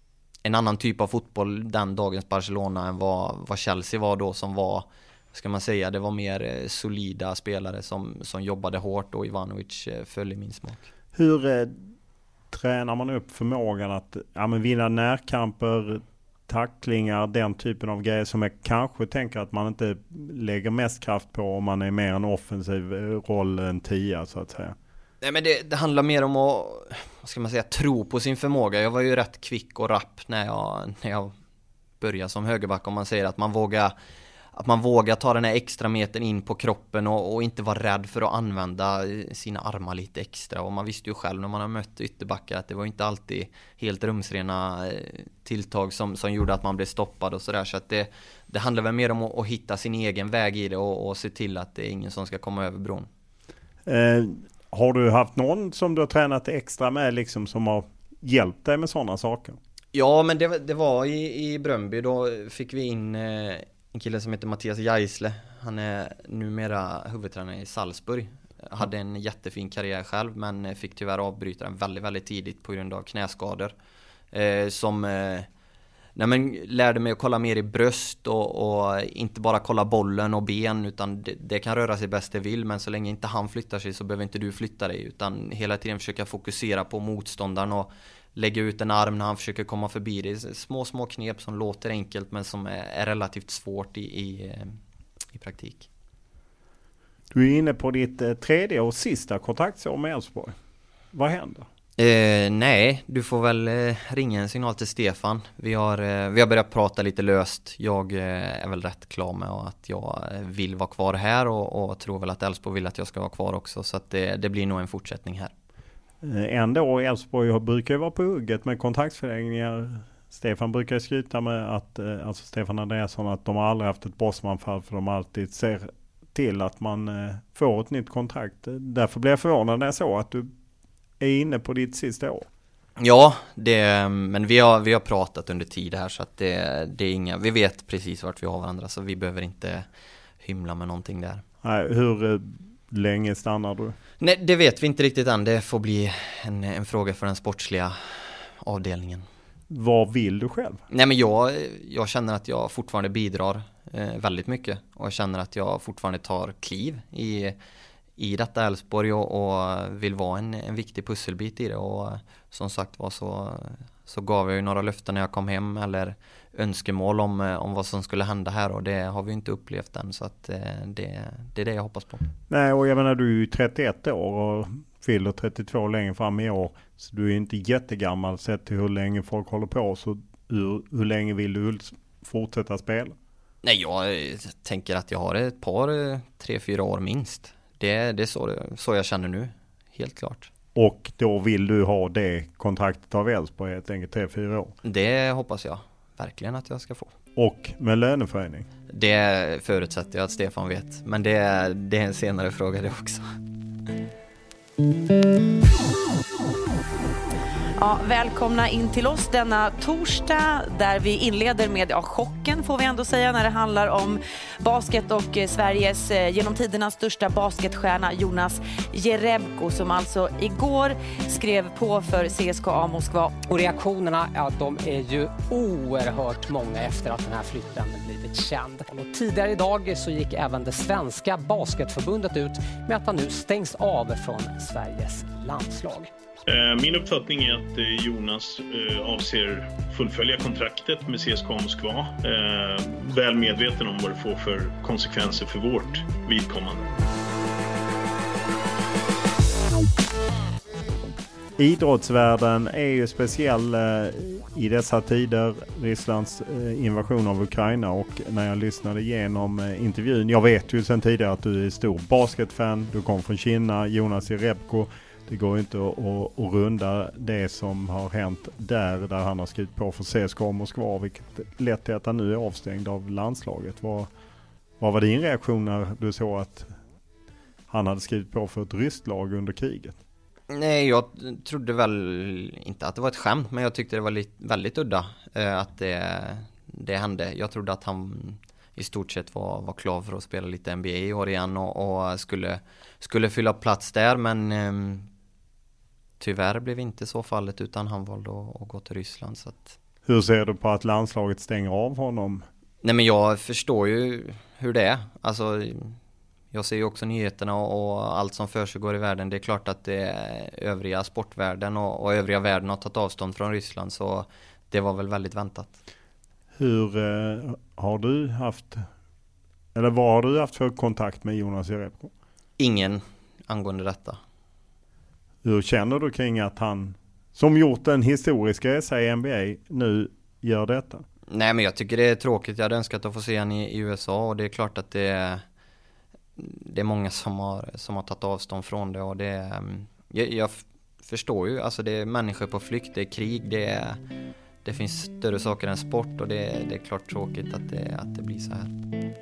en annan typ av fotboll den dagens Barcelona än vad, vad Chelsea var då, som var, ska man säga, det var mer solida spelare som, som jobbade hårt, och Ivanovic föll i min smak. Hur eh, tränar man upp förmågan att ja, men vinna närkamper, tacklingar, den typen av grejer som jag kanske tänker att man inte lägger mest kraft på om man är mer en offensiv roll än tia, så att säga? Nej, men det, det handlar mer om att, vad ska man säga, tro på sin förmåga. Jag var ju rätt kvick och rapp när jag, när jag började som högerback, om man säger att man vågar att man vågar ta den här extra metern in på kroppen och, och inte vara rädd för att använda sina armar lite extra. Och man visste ju själv när man har mött ytterbackar att det var inte alltid helt rumsrena tilltag som, som gjorde att man blev stoppad och sådär. Så att det, det handlar väl mer om att, att hitta sin egen väg i det och, och se till att det är ingen som ska komma över bron. Eh, har du haft någon som du har tränat extra med liksom, som har hjälpt dig med sådana saker? Ja, men det, det var i, i Bröndby. Då fick vi in eh, en kille som heter Mattias Geisle. Han är numera huvudtränare i Salzburg. Hade en jättefin karriär själv, men fick tyvärr avbryta den väldigt, väldigt tidigt på grund av knäskador. Eh, som eh, nej, men lärde mig att kolla mer i bröst och, och inte bara kolla bollen och ben, utan det, det kan röra sig bäst det vill, men så länge inte han flyttar sig så behöver inte du flytta dig, utan hela tiden försöka fokusera på motståndaren och lägga ut en arm när han försöker komma förbi. Det är små, små knep som låter enkelt men som är, är relativt svårt i, i, i praktik. Du är inne på ditt eh, tredje och sista kontaktsår med Elfsborg. Vad händer? Eh, nej, du får väl eh, ringa en signal till Stefan. Vi har, eh, vi har börjat prata lite löst. Jag eh, är väl rätt klar med att jag vill vara kvar här och, och tror väl att Elfsborg vill att jag ska vara kvar också. Så att det, det blir nog en fortsättning här. Ändå, Elfsborg brukar ju vara på hugget med kontraktsförlängningar. Stefan brukar skryta med att, alltså Stefan Andreasson, att de har aldrig haft ett bossmanfall, för de alltid ser till att man får ett nytt kontrakt. Därför blir jag förvånad när jag såg att du är inne på ditt sista år. Ja, det, men vi har, vi har pratat under tid här, så att det, det är inga, vi vet precis vart vi har varandra, så vi behöver inte hymla med någonting där. Nej, hur länge stannar du? Nej, det vet vi inte riktigt än. Det får bli en, en fråga för den sportsliga avdelningen. vad vill du själv? Nej, men jag, jag känner att jag fortfarande bidrar eh, väldigt mycket. Och jag känner att jag fortfarande tar kliv i, i detta Elfsborg och, och vill vara en, en viktig pusselbit i det. Och som sagt var så, så gav jag ju några löften när jag kom hem, eller önskemål om, om vad som skulle hända här, och det har vi inte upplevt än, så att eh, det, det är det jag hoppas på. Nej, och jag menar, du är ju trettioett år och fyller trettiotvå längre fram i år, så du är inte jättegammal sett till hur länge folk håller på, så hur, hur länge vill du fortsätta spela? Nej, jag tänker att jag har ett par, tre, fyra år minst. Det, det är så, så jag känner nu, helt klart. Och då vill du ha det kontraktet av Elfsborg helt enkelt tre, fyra år? Det hoppas jag verkligen att jag ska få. Och med löneförhöjning? Det förutsätter jag att Stefan vet. Men det, det är en senare fråga det också. Ja, välkomna in till oss denna torsdag där vi inleder med ja, chocken får vi ändå säga när det handlar om basket och eh, Sveriges eh, genom tiderna största basketstjärna Jonas Jerebko, som alltså igår skrev på för C S K A Moskva. Och reaktionerna, ja, de är ju oerhört många efter att den här flytten blivit känd. Och tidigare idag så gick även det svenska basketförbundet ut med att han nu stängs av från Sveriges landslag. Min uppfattning är att Jonas avser fullfölja kontraktet med C S K A Moskva. Väl medveten om vad det får för konsekvenser för vårt vidkommande. Idrottsvärlden är ju speciell i dessa tider, Rysslands invasion av Ukraina, och när jag lyssnade igenom intervjun, jag vet ju sedan tidigare att du är stor basketfan, du kom från Kina, Jonas Jerebko. Det går inte att, att, att runda det som har hänt där, där han har skrivit på för C S K A Moskva, vilket lett till att han nu är avstängd av landslaget. Vad, vad var din reaktion när du såg att han hade skrivit på för ett ryskt lag under kriget? Nej, jag trodde väl inte att det var ett skämt, men jag tyckte det var lite, väldigt udda eh, att det, det hände. Jag trodde att han i stort sett var, var klar för att spela lite N B A i år igen och, och skulle, skulle fylla plats där, men eh, tyvärr blev inte så fallet, utan han valde att, att gå till Ryssland. Så att... Hur ser du på att landslaget stänger av honom? Nej, men jag förstår ju hur det är. Alltså, jag ser ju också nyheterna och, och allt som för sig går i världen. Det är klart att det är övriga sportvärlden och, och övriga världen har tagit avstånd från Ryssland, så det var väl väldigt väntat. Hur eh, har du haft, eller vad har du haft för kontakt med Jonas Jerebko? Ingen angående detta. Hur känner du kring att han, som gjort en historisk resa i N B A, nu gör detta? Nej, men jag tycker det är tråkigt. Jag hade önskat att få se han i, i U S A, och det är klart att det är, det är många som har, som har tagit avstånd från det, och det är, jag, jag förstår ju, alltså det är människor på flykt, det är krig, det är, det finns större saker än sport, och det, det är klart tråkigt att det, att det blir så här.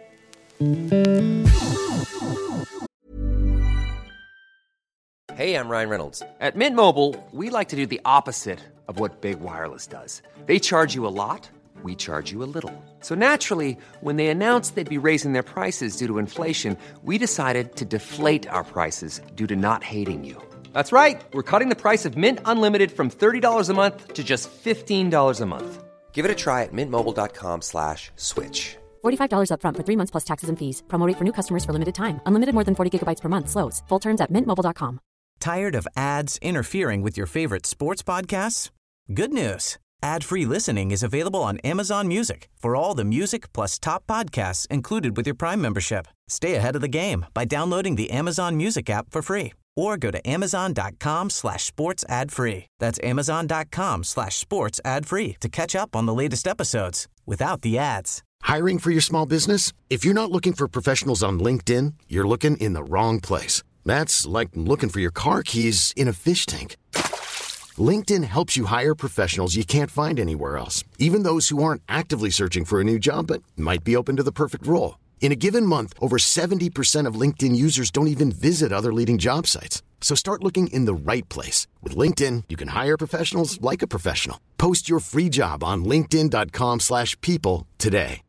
Hey, I'm Ryan Reynolds. At Mint Mobile, we like to do the opposite of what Big Wireless does. They charge you a lot, we charge you a little. So naturally, when they announced they'd be raising their prices due to inflation, we decided to deflate our prices due to not hating you. That's right. We're cutting the price of Mint Unlimited from thirty dollars a month to just fifteen dollars a month. Give it a try at mintmobile.com slash switch. forty-five dollars up front for three months plus taxes and fees. Promo rate for new customers for limited time. Unlimited more than forty gigabytes per month slows. Full terms at mint mobile dot com. Tired of ads interfering with your favorite sports podcasts? Good news. Ad-free listening is available on Amazon Music for all the music plus top podcasts included with your Prime membership. Stay ahead of the game by downloading the Amazon Music app for free or go to amazon.com slash sports ad free. That's amazon.com slash sports ad free to catch up on the latest episodes without the ads. Hiring for your small business? If you're not looking for professionals on LinkedIn, you're looking in the wrong place. That's like looking for your car keys in a fish tank. LinkedIn helps you hire professionals you can't find anywhere else, even those who aren't actively searching for a new job but might be open to the perfect role. In a given month, over seventy percent of LinkedIn users don't even visit other leading job sites. So start looking in the right place. With LinkedIn, you can hire professionals like a professional. Post your free job on linkedin.com slash people today.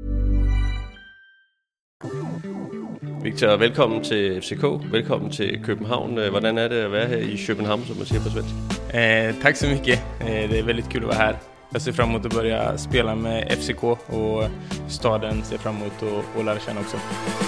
Victor, velkommen til F C K. Velkommen til København. Hvordan er det at være her i København, som man siger på svensk? Eh, tack så mycket. Eh, det är väldigt kul att vara här. Jag ser fram emot att börja spela med F C K och staden ser fram emot att, att lära känna också.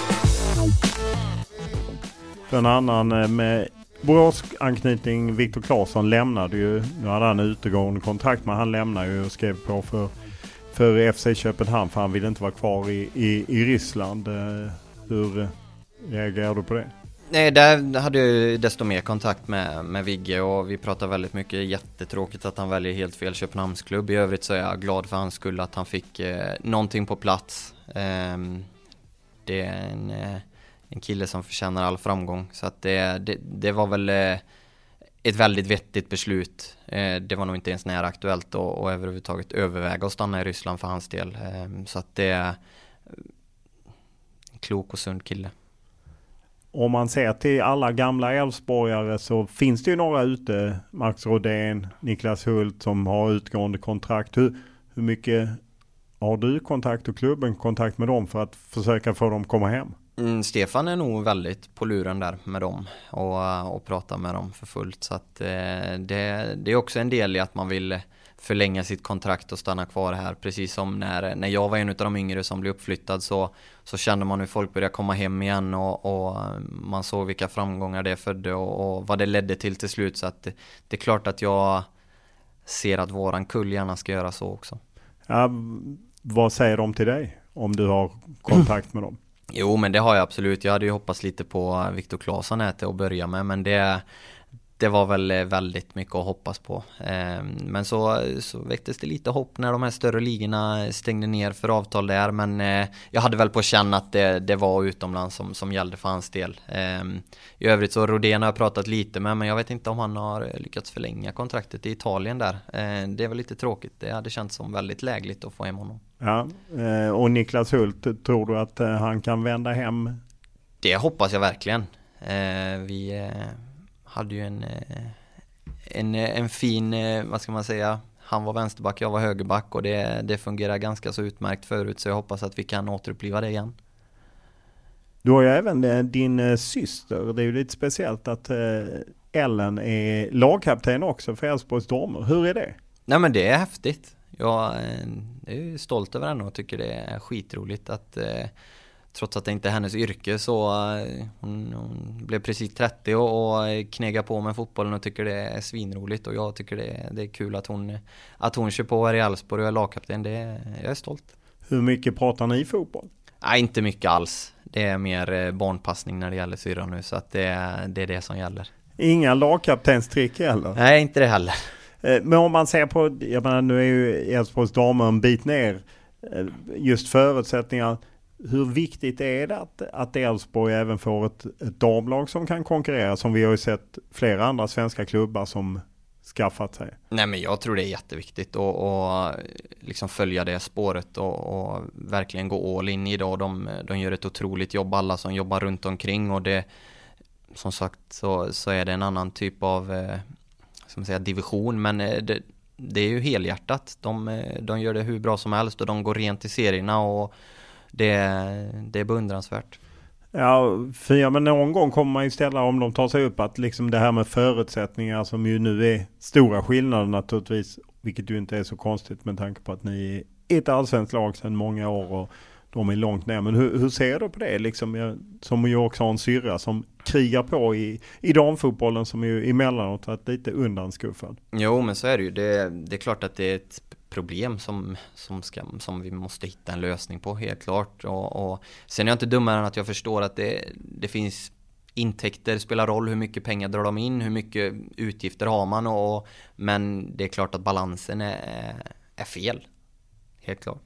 För en annan med Borås-anknytning, Viktor Claesson lämnade ju, nu hade han utegående kontrakt, men han lämnar ju och skrev på för, för F C Köpenhamn för han ville inte vara kvar i, i, i Ryssland. Hur reagerar du på det? Nej, där hade jag desto mer kontakt med, med Vigge och vi pratar väldigt mycket. Jättetråkigt att han väljer helt fel Köpenhamnsklubb. I övrigt så är jag glad för hans skull att han fick eh, någonting på plats. Eh, det är en, eh, en kille som förtjänar all framgång. Så att det, det, det var väl eh, ett väldigt vettigt beslut. Eh, det var nog inte ens nära aktuellt och, och överhuvudtaget överväga att stanna i Ryssland för hans del. Eh, så att det är en klok och sund kille. Om man ser till alla gamla Elfsborgare så finns det ju några ute. Max Rodén, Niklas Hult som har utgående kontrakt. Hur, hur mycket har du kontakt och klubben kontakt med dem för att försöka få dem komma hem? Mm, Stefan är nog väldigt på luren där med dem och, och pratar med dem för fullt. Så att, eh, det, det är också en del i att man vill förlänga sitt kontrakt och stanna kvar här. Precis som när, när jag var en av de yngre som blev uppflyttad så, så kände man hur folk började komma hem igen och, och man såg vilka framgångar det födde och, och vad det ledde till till slut. Så att det, det är klart att jag ser att våran kull gärna ska göra så också. Ja, vad säger de till dig om du har kontakt med dem? Jo, men det har jag absolut. Jag hade ju hoppats lite på Viktor Claesson här till att börja med, men det Det var väl väldigt mycket att hoppas på. Men så, så väcktes det lite hopp när de här större ligorna stängde ner för avtal där. Men jag hade väl på att känna att det, det var utomlands som, som gällde för hans del. I övrigt så Rodén har jag pratat lite med, men jag vet inte om han har lyckats förlänga kontraktet i Italien där. Det är väl lite tråkigt. Det hade känts som väldigt lägligt att få hem honom. Ja, och Niklas Hult, tror du att han kan vända hem? Det hoppas jag verkligen. Vi hade ju en, en, en fin, vad ska man säga, han var vänsterback, jag var högerback och det, det fungerar ganska så utmärkt förut, så jag hoppas att vi kan återuppliva det igen. Du har ju även din syster, det är ju lite speciellt att Ellen är lagkapten också för Elfsborgs damer. Hur är det? Nej, men det är häftigt. Jag är stolt över henne och tycker det är skitroligt att trots att det inte är hennes yrke så hon, hon blev precis trettio och, och knäggar på med fotbollen och tycker det är svinroligt och jag tycker det, det är kul att hon, att hon kör på här i Elfsborg och är lagkapten. Det, jag är stolt. Hur mycket pratar ni i fotboll? Nej, inte mycket alls. Det är mer barnpassning när det gäller syrran nu, så att det, det är det som gäller. Inga lagkaptenstrick heller? Nej, inte det heller. Men om man ser på, jag menar, nu är ju Elfsborgs damer en bit ner, just förutsättningar. Hur viktigt är det att, att Elfsborg även får ett, ett damlag som kan konkurrera, som vi har ju sett flera andra svenska klubbar som skaffat sig? Nej, men jag tror det är jätteviktigt att och liksom följa det spåret och, och verkligen gå all in i det. De, de gör ett otroligt jobb, alla som jobbar runt omkring, och det, som sagt så, så är det en annan typ av eh, ska man säga, division, men det, det är ju helhjärtat. De, de gör det hur bra som helst och de går rent i serierna och Det, det är beundransvärt. Ja, för ja, men någon gång kommer man ju ställa, om de tar sig upp, att liksom det här med förutsättningar som ju nu är stora skillnader naturligtvis, vilket ju inte är så konstigt med tanke på att ni är ett allsvenskt lag sedan många år och de är långt ner. Men hur, hur ser du på det? Liksom, jag, som ju också har en syrra som krigar på i, i damfotbollen som ju emellanåt varit lite undanskuffad. Jo, men så är det ju. Det, det är klart att det är ett problem som, som, ska, som vi måste hitta en lösning på, helt klart. Och, och sen är jag inte dummare än att jag förstår att det, det finns intäkter, spelar roll hur mycket pengar drar de in, hur mycket utgifter har man, och, men det är klart att balansen är, är fel, helt klart.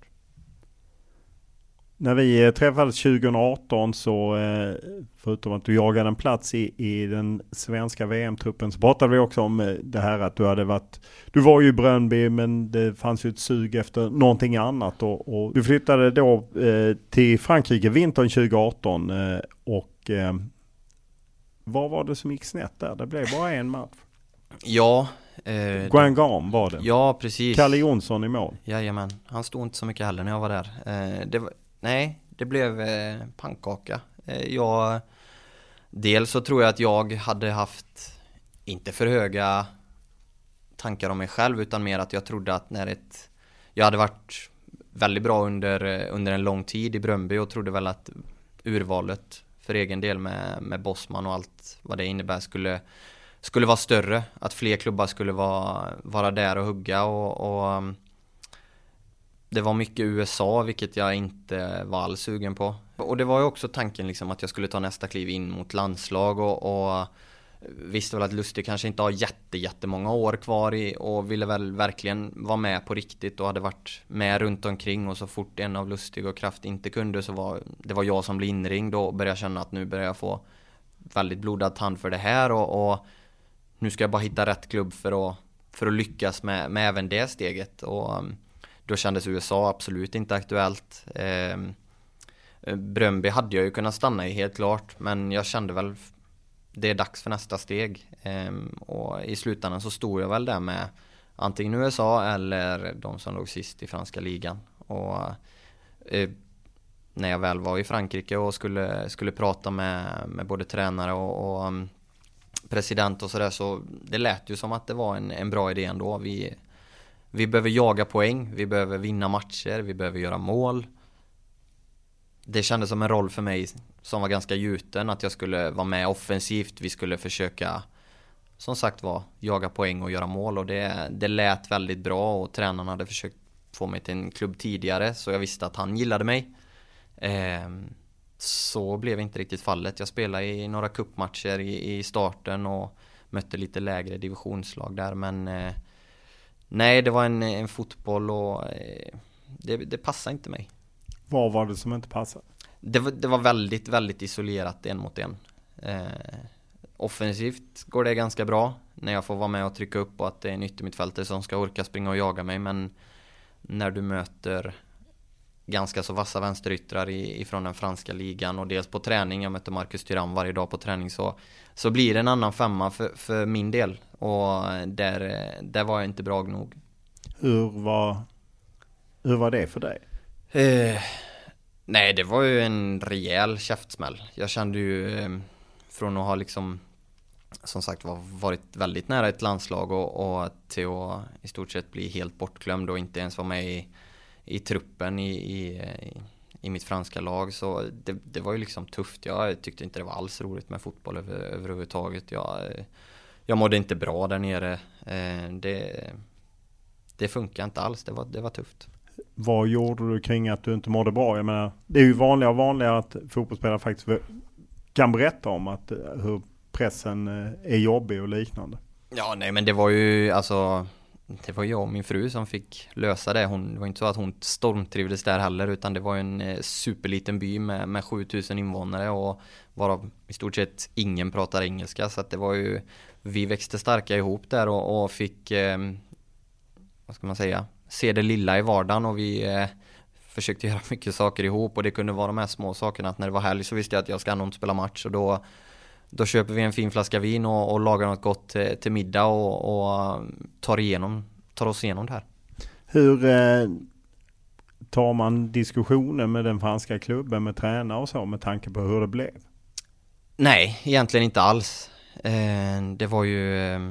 När vi träffades tjugo arton så, förutom att du jagade en plats i, i den svenska V M-truppen, så pratade vi också om det här att du hade varit, du var ju i Brönnby, men det fanns ju ett sug efter någonting annat, och, och du flyttade då eh, till Frankrike vintern tjugo arton eh, och eh, vad var det som gick snett där? Det blev bara en match. Ja. Eh, Guingamp var det. Ja, precis. Kalle Jonsson i mål. Jajamän, han stod inte så mycket heller när jag var där. Eh, det var Nej, det blev eh, pannkaka. Eh, jag, dels så tror jag att jag hade haft inte för höga tankar om mig själv, utan mer att jag trodde att när ett jag hade varit väldigt bra under, under en lång tid i Bröndby och trodde väl att urvalet för egen del med, med Bosman och allt vad det innebär skulle, skulle vara större. Att fler klubbar skulle vara, vara där och hugga och, och det var mycket U S A, vilket jag inte var alls sugen på. Och det var ju också tanken liksom att jag skulle ta nästa kliv in mot landslag och, och visste väl att Lustig kanske inte har jätte, jättemånga år kvar i och ville väl verkligen vara med på riktigt och hade varit med runt omkring, och så fort en av Lustig och Kraft inte kunde så var det var jag som blev inringd och började känna att nu börjar jag få väldigt blodad tand för det här och, och nu ska jag bara hitta rätt klubb för att, för att lyckas med, med även det steget, och då kändes U S A absolut inte aktuellt. eh, Bröndby hade jag ju kunnat stanna i helt klart, men jag kände väl det är dags för nästa steg. Ehm, och i slutändan så stod jag väl där med antingen U S A eller de som låg sist i franska ligan. Och eh, när jag väl var i Frankrike och skulle, skulle prata med, med både tränare och, och um, president och sådär, så det lät ju som att det var en, en bra idé ändå. Vi, vi behöver jaga poäng, vi behöver vinna matcher, vi behöver göra mål. Det kändes som en roll för mig som var ganska gjuten, att jag skulle vara med offensivt. Vi skulle försöka, som sagt var, jaga poäng och göra mål, och det, det lät väldigt bra, och tränaren hade försökt få mig till en klubb tidigare, så jag visste att han gillade mig. Eh, så blev inte riktigt fallet. Jag spelade i några cupmatcher i, i starten och mötte lite lägre divisionslag där, men eh, nej, det var en, en fotboll och eh, det, det passade inte mig. Vad var det som inte passade? Det var, det var väldigt, väldigt isolerat en mot en. Eh, offensivt går det ganska bra när jag får vara med och trycka upp och att det är en yttermittfältare som ska orka springa och jaga mig. Men när du möter ganska så vassa vänsteryttrar i, ifrån den franska ligan och dels på träning, jag möter Marcus Thuram varje dag på träning, så, så blir det en annan femma för, för min del. Och där, där var jag inte bra nog. Hur var, hur var det för dig? Eh, nej, det var ju en rejäl käftsmäll. Jag kände ju eh, från att ha liksom, som sagt var, varit väldigt nära ett landslag och, och till att i stort sett bli helt bortglömd och inte ens vara med i, i truppen i, i, i mitt franska lag. Så det, det var ju liksom tufft. Jag tyckte inte det var alls roligt med fotboll över, överhuvudtaget. Jag, jag mådde inte bra där nere. Eh, det, det funkar inte alls. Det var, det var tufft. Vad gjorde du kring att du inte mådde bra? Jag menar, det är ju vanligare och vanligare att fotbollsspelare faktiskt kan berätta om att hur pressen är jobbig och liknande. Ja, nej, men det var ju alltså, det var jag och min fru som fick lösa det. Hon, det var inte så att hon stormtrivdes där heller, utan det var ju en superliten by med, med sjutusen invånare och varav i stort sett ingen pratar engelska. Så att det var ju, vi växte starka ihop där och, och fick, eh, vad ska man säga, se det lilla i vardagen, och vi eh, försökte göra mycket saker ihop, och det kunde vara de här små sakerna att när det var helg så visste jag att jag ska nog inte spela match, och då, då köper vi en fin flaska vin och, och lagar något gott till, till middag och, och tar, igenom, tar oss igenom det här. Hur eh, tar man diskussioner med den franska klubben, med tränare och så, med tanke på hur det blev? Nej, egentligen inte alls. Eh, det var ju... Eh,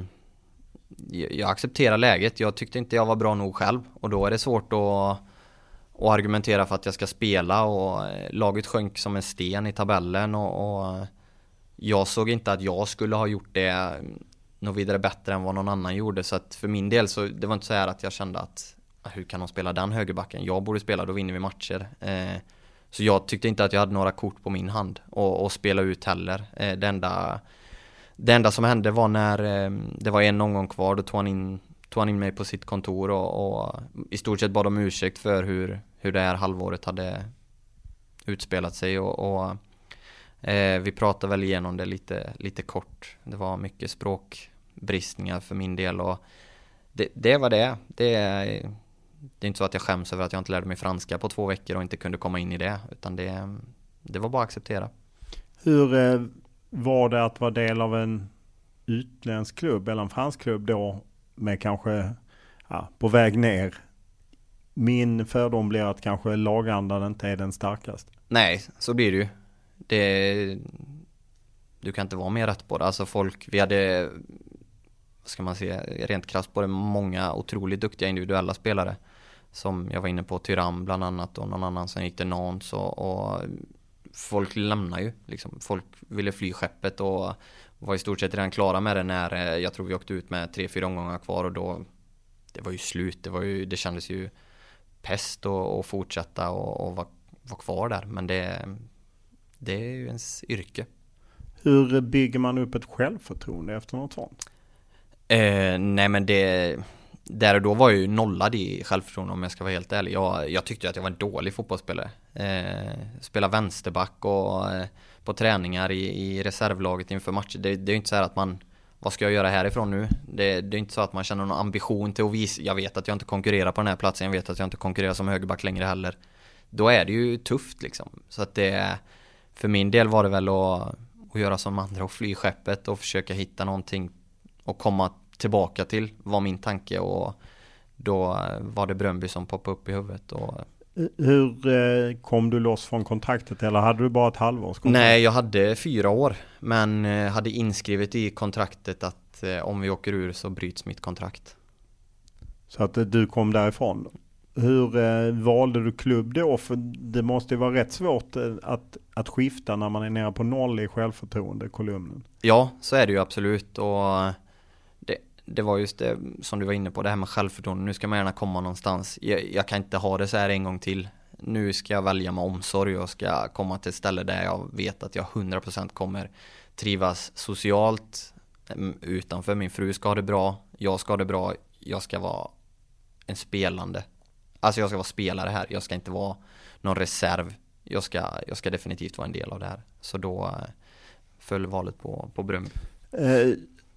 jag accepterar läget. Jag tyckte inte jag var bra nog själv, och då är det svårt att, att argumentera för att jag ska spela, och laget sjönk som en sten i tabellen, och, och jag såg inte att jag skulle ha gjort det något vidare bättre än vad någon annan gjorde, så att för min del så det var inte så här att jag kände att hur kan de spela den högerbacken? Jag borde spela, då vinner vi matcher. Eh, så jag tyckte inte att jag hade några kort på min hand och, och spela ut heller. Eh, det enda Det enda som hände var när eh, det var en omgång kvar, då tog han in, tog han in mig på sitt kontor och, och i stort sett bad om ursäkt för hur, hur det här halvåret hade utspelat sig, och, och eh, vi pratade väl igenom det lite, lite kort. Det var mycket språkbristningar för min del, och det, det var det. Det är, det är inte så att jag skäms över att jag inte lärde mig franska på två veckor och inte kunde komma in i det, utan det, det var bara att acceptera. Hur... Eh... Var det att vara del av en utländsk klubb eller en fransk klubb då, med kanske ja, på väg ner? Min fördom blir att kanske lagandan inte är den starkaste. Nej, så blir det ju. Det, du kan inte vara mer rätt på det. Alltså folk, vi hade ska man säga, rent krasst både många otroligt duktiga individuella spelare. Som jag var inne på, Tyram bland annat och någon annan som gick till Nantes och, och folk lämnar ju. Liksom. Folk ville fly skeppet och var i stort sett redan klara med det när jag tror vi åkte ut med tre, fyra omgångar kvar och då det var ju slut. Det, var ju, det kändes ju pest att fortsätta och, och vara var kvar där. Men det, det är ju ens yrke. Hur bygger man upp ett självförtroende efter något sånt? Eh, nej men det... Där och då var jag ju nollad i självförtroende om jag ska vara helt ärlig. Jag, jag tyckte att jag var en dålig fotbollsspelare. Eh, spela vänsterback och eh, på träningar i, i reservlaget inför matcher. Det, det är ju inte så här att man, vad ska jag göra härifrån nu? Det, det är inte så att man känner någon ambition till att visa. Jag vet att jag inte konkurrerar på den här platsen. Jag vet att jag inte konkurrerar som högerback längre heller. Då är det ju tufft liksom. Så att det, för min del var det väl att, att göra som andra och fly skeppet och försöka hitta någonting och komma tillbaka till var min tanke och då var det Bröndby som poppade upp i huvudet. Och... Hur eh, kom du loss från kontraktet eller hade du bara ett halvårs kontrakt? Nej, jag hade fyra år men eh, hade inskrivet i kontraktet att eh, om vi åker ur så bryts mitt kontrakt. Så att eh, du kom därifrån då. Hur eh, valde du klubb då? För det måste ju vara rätt svårt eh, att, att skifta när man är nere på noll i självförtroende kolumnen. Ja, så är det ju absolut och det, det var just det som du var inne på, det här med självförtroende. Nu ska man gärna komma någonstans. Jag, jag kan inte ha det så här en gång till. Nu ska jag välja med omsorg och ska komma till ett ställe där jag vet att jag hundra procent kommer trivas socialt utanför. Min fru ska ha det bra, jag ska ha det bra, jag ska vara en spelande. Alltså jag ska vara spelare här, jag ska inte vara någon reserv. Jag ska, jag ska definitivt vara en del av det här. Så då eh, föll valet på, på Bröndby. Eh,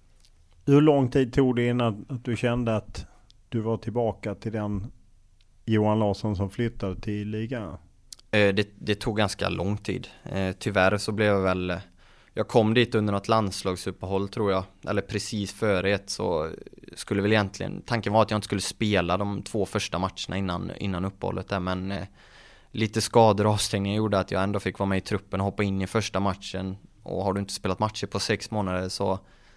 hur lång tid tog det innan att du kände att du var tillbaka till den Johan Larsson som flyttade till ligan? Eh, det, det tog ganska lång tid. Eh, tyvärr så blev jag väl... Jag kom dit under något landslagsuppehåll tror jag. Eller precis före ett så skulle väl egentligen... Tanken var att jag inte skulle spela de två första matcherna innan, innan uppehållet där. Men eh, lite skador och avstängningar gjorde att jag ändå fick vara med i truppen och hoppa in i första matchen. Och har du inte spelat matcher på sex månader så...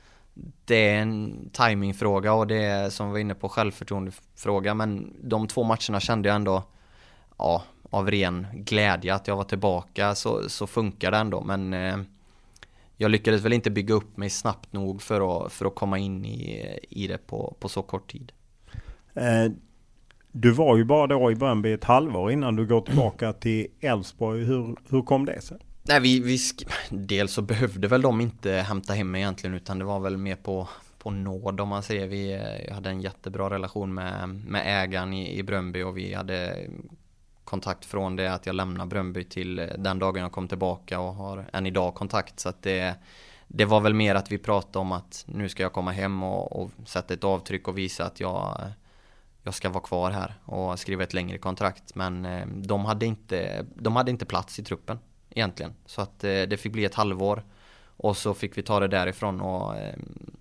Det är en timingfråga och det är som vi var inne på självförtroendefråga. Men de två matcherna kände jag ändå... Ja, av ren glädje att jag var tillbaka så, så funkar det ändå. Men... Eh, Jag lyckades väl inte bygga upp mig snabbt nog för att, för att komma in i, i det på, på så kort tid. Eh, du var ju bara då i Bröndby ett halvår innan du går tillbaka till Elfsborg. Hur, hur kom det sig? Nej, vi, vi sk- dels så behövde väl de inte hämta hem mig egentligen utan det var väl mer på, på nåd om man säger. Vi jag hade en jättebra relation med, med ägaren i, i Bröndby och vi hade... kontakt från det att jag lämnar Bröndby till den dagen jag kom tillbaka och har än idag kontakt. Så att det, det var väl mer att vi pratade om att nu ska jag komma hem och, och sätta ett avtryck och visa att jag, jag ska vara kvar här och skriva ett längre kontrakt. Men eh, de, hade inte, de hade inte plats i truppen egentligen. Så att eh, det fick bli ett halvår och så fick vi ta det därifrån och eh,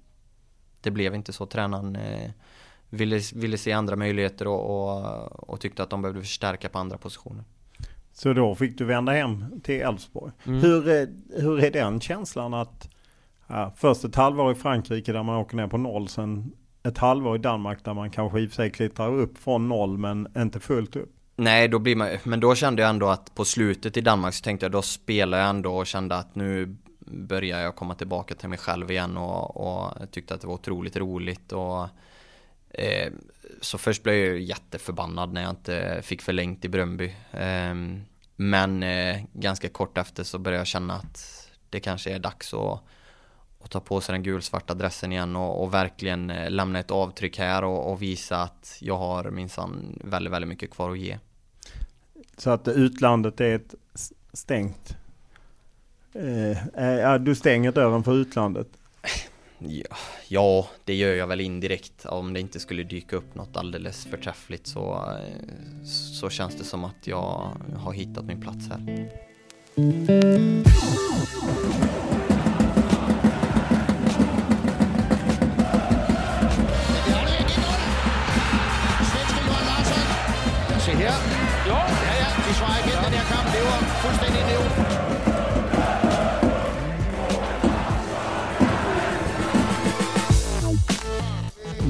det blev inte så. Tränaren eh, Ville, ville se andra möjligheter och, och, och tyckte att de behövde förstärka på andra positioner. Så då fick du vända hem till Elfsborg. Mm. Hur, är, hur är den känslan att ja, först ett halvår i Frankrike där man åker ner på noll, sen ett halvår i Danmark där man kanske i och för sig klättrar upp från noll men inte fullt upp? Nej, då blir man, men då kände jag ändå att på slutet i Danmark så tänkte jag då spelar jag ändå och kände att nu börjar jag komma tillbaka till mig själv igen och, och tyckte att det var otroligt roligt och Eh, så först blev jag jätteförbannad när jag inte fick förlängt i Bröndby. Eh, men eh, ganska kort efter så började jag känna att det kanske är dags att, att ta på sig den gulsvarta dressen igen och, och verkligen eh, lämna ett avtryck här och, och visa att jag har minsann väldigt, väldigt mycket kvar att ge. Så att utlandet är ett stängt? Eh, eh, du stänger dörren för utlandet? Ja, ja, det gör jag väl indirekt. Om det inte skulle dyka upp något alldeles förträffligt så, så känns det som att jag har hittat min plats här. Se her. Jo, ja, ja, de svarer igen. Den her kamp lever fuldstændig lever.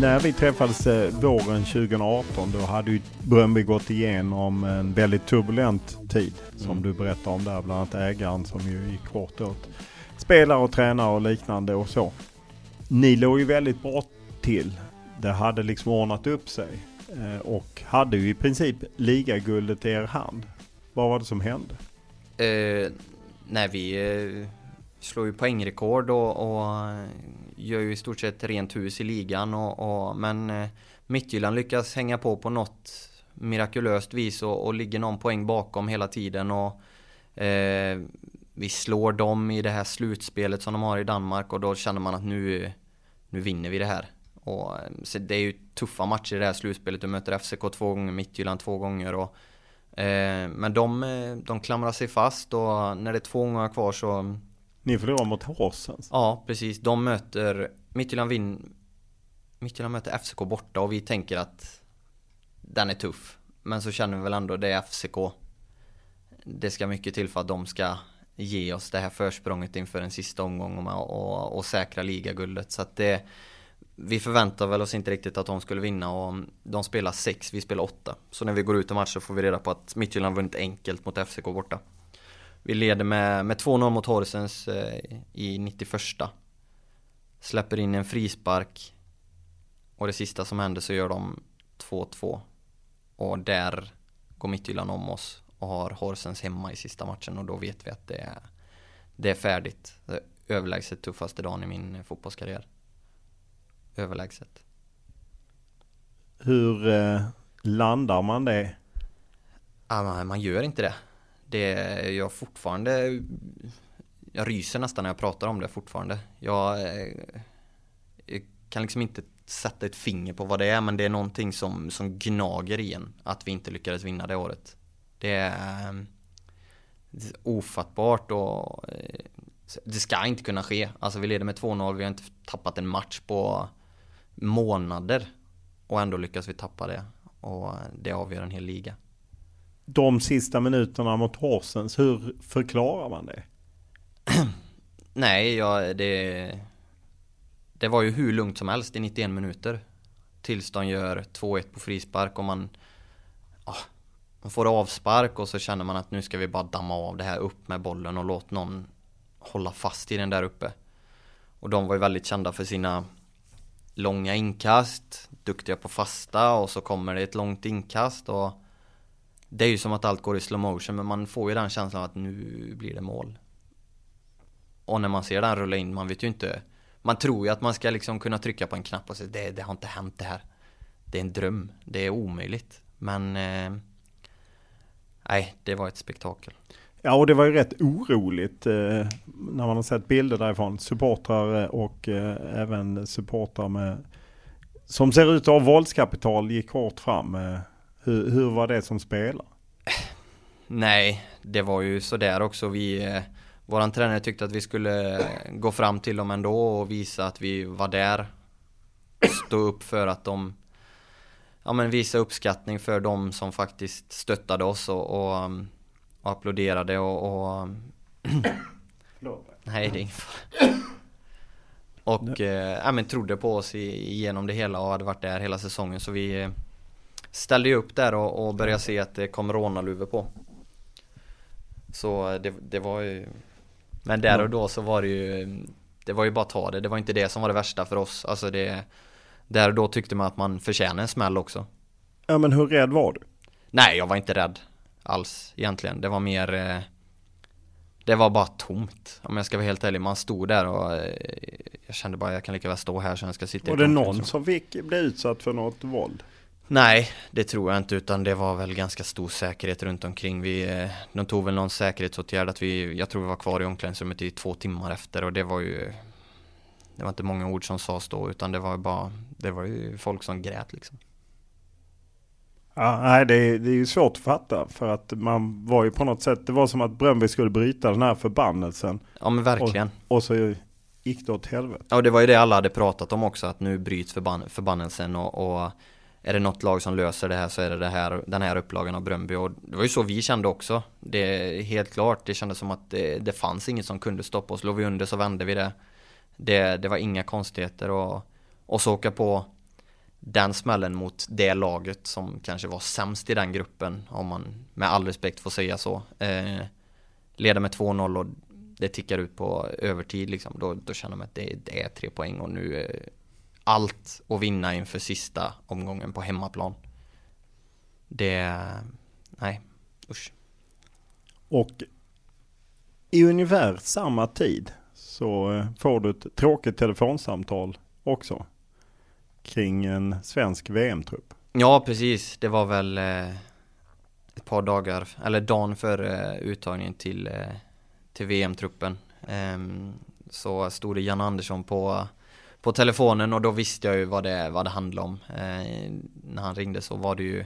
När vi träffades våren tjugo arton, då hade ju Bröndby gått igenom en väldigt turbulent tid. Som mm. du berättar om där, bland annat ägaren som ju gick kort åt spelare och tränare och liknande och så. Ni låg ju väldigt bra till. Det hade liksom ordnat upp sig. Och hade ju i princip ligaguldet i er hand. Vad var det som hände? Eh, nej, vi eh, slår ju poängrekord och, och gör ju i stort sett rent hus i ligan. Och, och, men eh, Midtjylland lyckas hänga på på något mirakulöst vis och, och ligger någon poäng bakom hela tiden. Och eh, vi slår dem i det här slutspelet som de har i Danmark och då känner man att nu, nu vinner vi det här. Och, så det är ju tuffa matcher i det här slutspelet. Du möter F C K två gånger, Midtjylland två gånger. Och, eh, men de, de klamrar sig fast och när det är två gånger kvar så... Ni förlorar mot Horsens. Ja, precis. De möter... Midtjylland, vin, Midtjylland möter F C K borta och vi tänker att den är tuff. Men så känner vi väl ändå det är F C K. Det ska mycket till för att de ska ge oss det här försprånget inför en sista omgång och, och, och säkra ligaguldet. Så att det... Vi förväntar väl oss inte riktigt att de skulle vinna och de spelar sex, vi spelar åtta. Så när vi går ut i match så får vi reda på att Midtjylland vunnit enkelt mot F C K borta. Vi leder med, med två noll mot Horsens eh, i nittioförsta. Släpper in en frispark och det sista som händer så gör de två två. Och där går Midtjylland om oss och har Horsens hemma i sista matchen och då vet vi att det är, det är färdigt. Det är överlägset tuffaste dagen i min fotbollskarriär. Överlägset. Hur eh, landar man det? Ja, man, man gör inte det. Det är jag fortfarande... Jag ryser nästan när jag pratar om det fortfarande. Jag, eh, jag kan liksom inte sätta ett finger på vad det är, men det är någonting som, som gnager i en att vi inte lyckades vinna det året. Det är, eh, det är ofattbart och eh, det ska inte kunna ske. Alltså vi leder med två noll, vi har inte tappat en match på månader och ändå lyckas vi tappa det och det avgör en hel liga. De sista minuterna mot Horsens, hur förklarar man det? Nej, ja, det det var ju hur lugnt som helst i nittioen minuter tills de gör två ett på frispark och man, ah, man får avspark och så känner man att nu ska vi bara damma av det här upp med bollen och låta någon hålla fast i den där uppe. Och de var ju väldigt kända för sina långa inkast, duktiga på fasta och så kommer det ett långt inkast och det är ju som att allt går i slow motion men man får ju den känslan att nu blir det mål. Och när man ser den rulla in, man vet ju inte, man tror ju att man ska liksom kunna trycka på en knapp och säga det, det har inte hänt det här. Det är en dröm, det är omöjligt. Men eh, nej, det var ett spektakel. Ja, och det var ju rätt oroligt eh, när man har sett bilder därifrån. Supportrar och eh, även supportrar med, som ser ut att ha våldskapital gick hårt fram. Eh, hur, hur var det som spelar? Nej, det var ju så där också. Vi, eh, våran tränare tyckte att vi skulle gå fram till dem ändå och visa att vi var där. Stå upp för att de, ja men visa uppskattning för dem som faktiskt stöttade oss och, och och applåderade och, och nej, det är inget och eh, ja, men trodde på oss i, genom det hela och hade varit där hela säsongen så vi eh, ställde ju upp där och, och började se att det kom rånarluvor på så det, det var ju men där och då så var det ju det var ju bara att ta det, det var inte det som var det värsta för oss alltså det, där och då tyckte man att man förtjänade en smäll också. Ja, men hur rädd var du? Nej, jag var inte rädd alls egentligen. Det var mer eh, det var bara tomt. Om jag ska vara helt ärlig, man stod där och eh, jag kände bara jag kan lika väl stå här så jag ska sitta. Var det någon som fick bli utsatt för något våld? Nej, det tror jag inte utan det var väl ganska stor säkerhet runt omkring. Vi, eh, de tog väl någon säkerhetsåtgärd att vi, jag tror vi var kvar i omklädningsrummet i två timmar efter och det var ju det var inte många ord som sades då utan det var bara det var ju folk som grät liksom. Ja, nej, det är, det är ju svårt att fatta för att man var ju på något sätt, det var som att Bröndby skulle bryta den här förbannelsen. Ja, men verkligen. Och, och så gick det åt helvete. Ja, det var ju det alla hade pratat om också, att nu bryts förbann- förbannelsen och, och är det något lag som löser det här så är det, det här, den här upplagan av Bröndby. Och det var ju så vi kände också. Det är helt klart, det kändes som att det, det fanns inget som kunde stoppa oss. Låg vi under så vände vi det. Det, det var inga konstigheter och, och så åka på den smällen mot det laget som kanske var sämst i den gruppen, om man med all respekt får säga så, eh, leder med två noll och det tickar ut på övertid liksom, då, då känner man att det, det är tre poäng och nu är allt att vinna inför sista omgången på hemmaplan. Det, nej, usch. Och i ungefär samma tid så får du ett tråkigt telefonsamtal också kring en svensk V M-trupp. Ja, precis. Det var väl eh, ett par dagar, eller dagen före eh, uttagningen till, eh, till V M-truppen. Ehm, så stod det Jan Andersson på, på telefonen och då visste jag ju vad det, vad det handlade om. Eh, när han ringde så var det ju,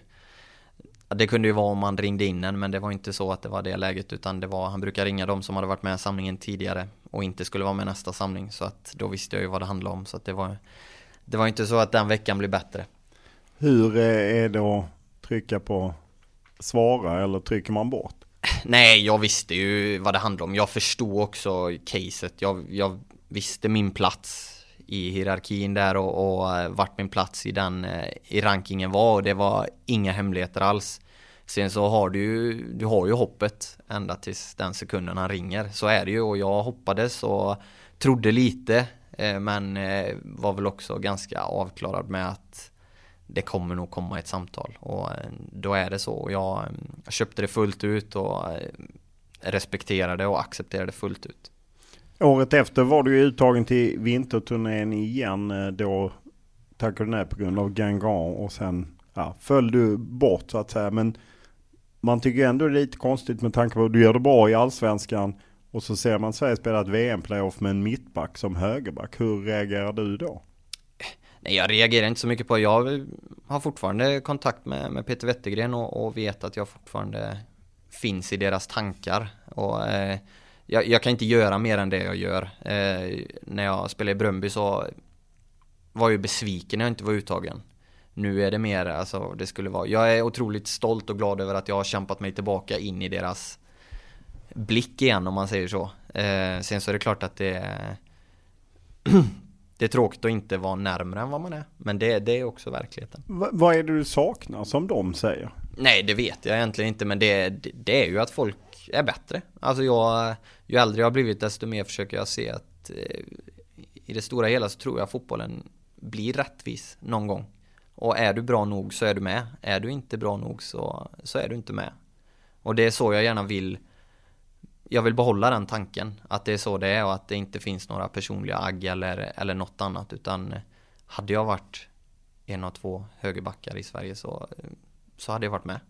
det kunde ju vara om man ringde in en, men det var inte så att det var det läget, utan det var, han brukar ringa dem som hade varit med i samlingen tidigare och inte skulle vara med nästa samling, så att då visste jag ju vad det handlade om, så att det var, det var inte så att den veckan blev bättre. Hur är det att trycka på svara eller trycker man bort? Nej, jag visste ju vad det handlade om. Jag förstod också caset. Jag, jag visste min plats i hierarkin där och, och vart min plats i den i rankingen var, och det var inga hemligheter alls. Sen så har du ju, du har ju hoppet ända tills den sekunden han ringer. Så är det ju, och jag hoppades och trodde lite, men var väl också ganska avklarad med att det kommer nog komma ett samtal, och då är det så. Jag, jag köpte det fullt ut och respekterade och accepterade fullt ut. Året efter var du uttagen till vinterturnén igen, då tackade du nej på grund av Gangan och sen ja, föll du bort så att säga. Men man tycker ändå det är lite konstigt med tanke på att du gör det bra i Allsvenskan och så ser man Sverige spela ett V M-playoff med en mittback som högerback. Hur reagerar du då? Nej, jag reagerar inte så mycket på. Jag har fortfarande kontakt med, med Peter Wettergren och, och vet att jag fortfarande finns i deras tankar. Och eh, jag, jag kan inte göra mer än det jag gör. Eh, när jag spelade i Bröndby så var jag besviken när jag inte var uttagen. Nu är det mer, alltså det skulle vara. Jag är otroligt stolt och glad över att jag har kämpat mig tillbaka in i deras blick igen, om man säger så. Eh, sen så är det klart att det är det är tråkigt att inte vara närmare än vad man är. Men det, det är också verkligheten. V- vad är det du saknar som de säger? Nej, det vet jag egentligen inte. Men det, det, det är ju att folk är bättre. Alltså jag, ju äldre jag har blivit, desto mer försöker jag se att eh, i det stora hela så tror jag att fotbollen blir rättvis någon gång. Och är du bra nog så är du med. Är du inte bra nog så, så är du inte med. Och det är så jag gärna vill. Jag vill behålla den tanken, att det är så det är och att det inte finns några personliga agg eller, eller något annat, utan hade jag varit en av två högerbackar i Sverige så, så hade jag varit med.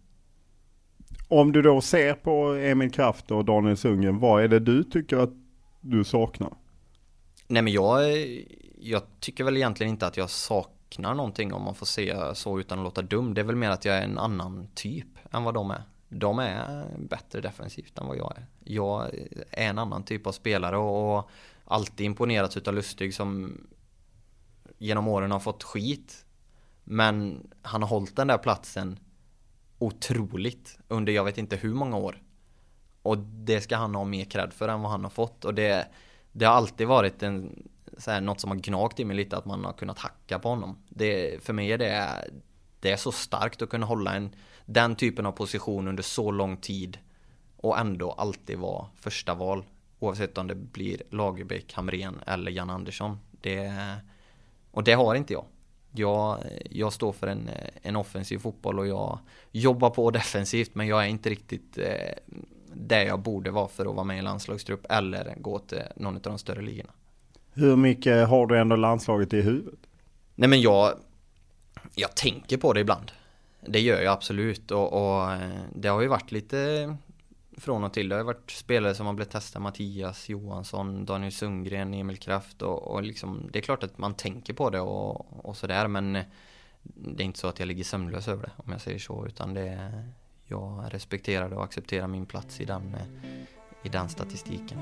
Om du då ser på Emil Kraft och Daniel Sundgren, vad är det du tycker att du saknar? Nej, men jag, jag tycker väl egentligen inte att jag saknar någonting, om man får se så utan att låta dum. Det är väl mer att jag är en annan typ än vad de är. De är bättre defensivt än vad jag är. Jag är en annan typ av spelare och alltid imponerats utav Lustig, som genom åren har fått skit. Men han har hållit den där platsen otroligt under jag vet inte hur många år. Och det ska han ha mer cred för än vad han har fått. Och det, det har alltid varit en, så här, något som har gnagt i mig lite, att man har kunnat hacka på honom. Det, för mig är det, det är så starkt att kunna hålla en den typen av position under så lång tid och ändå alltid vara första val, oavsett om det blir Lagerbäck, Hamrén eller Jan Andersson. Det, och det har inte jag. Jag, jag står för en, en offensiv fotboll och jag jobbar på defensivt, men jag är inte riktigt eh, där jag borde vara för att vara med i landslagstrupp eller gå till någon av de större ligorna. Hur mycket har du ändå landslaget i huvudet? Nej, men jag, jag tänker på det ibland. Det gör jag absolut, och, och det har ju varit lite från och till. Det har ju varit spelare som har blivit testade, Mattias Johansson, Daniel Sundgren, Emil Kraft och, och liksom, det är klart att man tänker på det och, och sådär, men det är inte så att jag ligger sömnlös över det, om jag säger så, utan det, jag respekterar det och accepterar min plats i den, i den statistiken.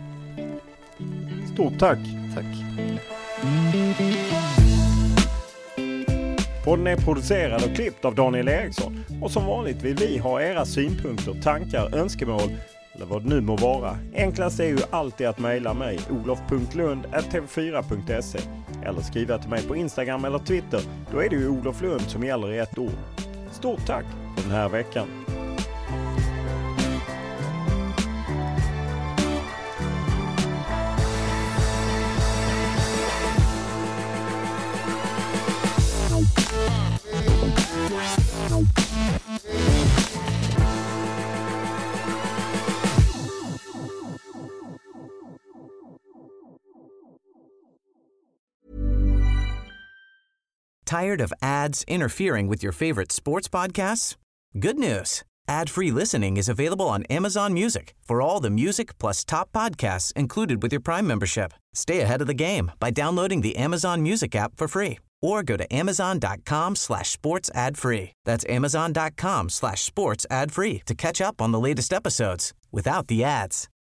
Stort tack! Tack! Podden är producerad och klippt av Daniel Eriksson. Och som vanligt vill vi ha era synpunkter, tankar, önskemål, eller vad det nu må vara. Enklast är ju alltid att mejla mig, olof punkt lund at t v fyra punkt se, eller skriva till mig på Instagram eller Twitter. Då är det ju Olof Lund som gäller i ett ord. Stort tack för den här veckan. Tired of ads interfering with your favorite sports podcasts? Good news. Ad-free listening is available on Amazon Music for all the music plus top podcasts included with your Prime membership. Stay ahead of the game by downloading the Amazon Music app for free or go to amazon.com slash sports ad free. That's amazon.com slash sports ad free to catch up on the latest episodes without the ads.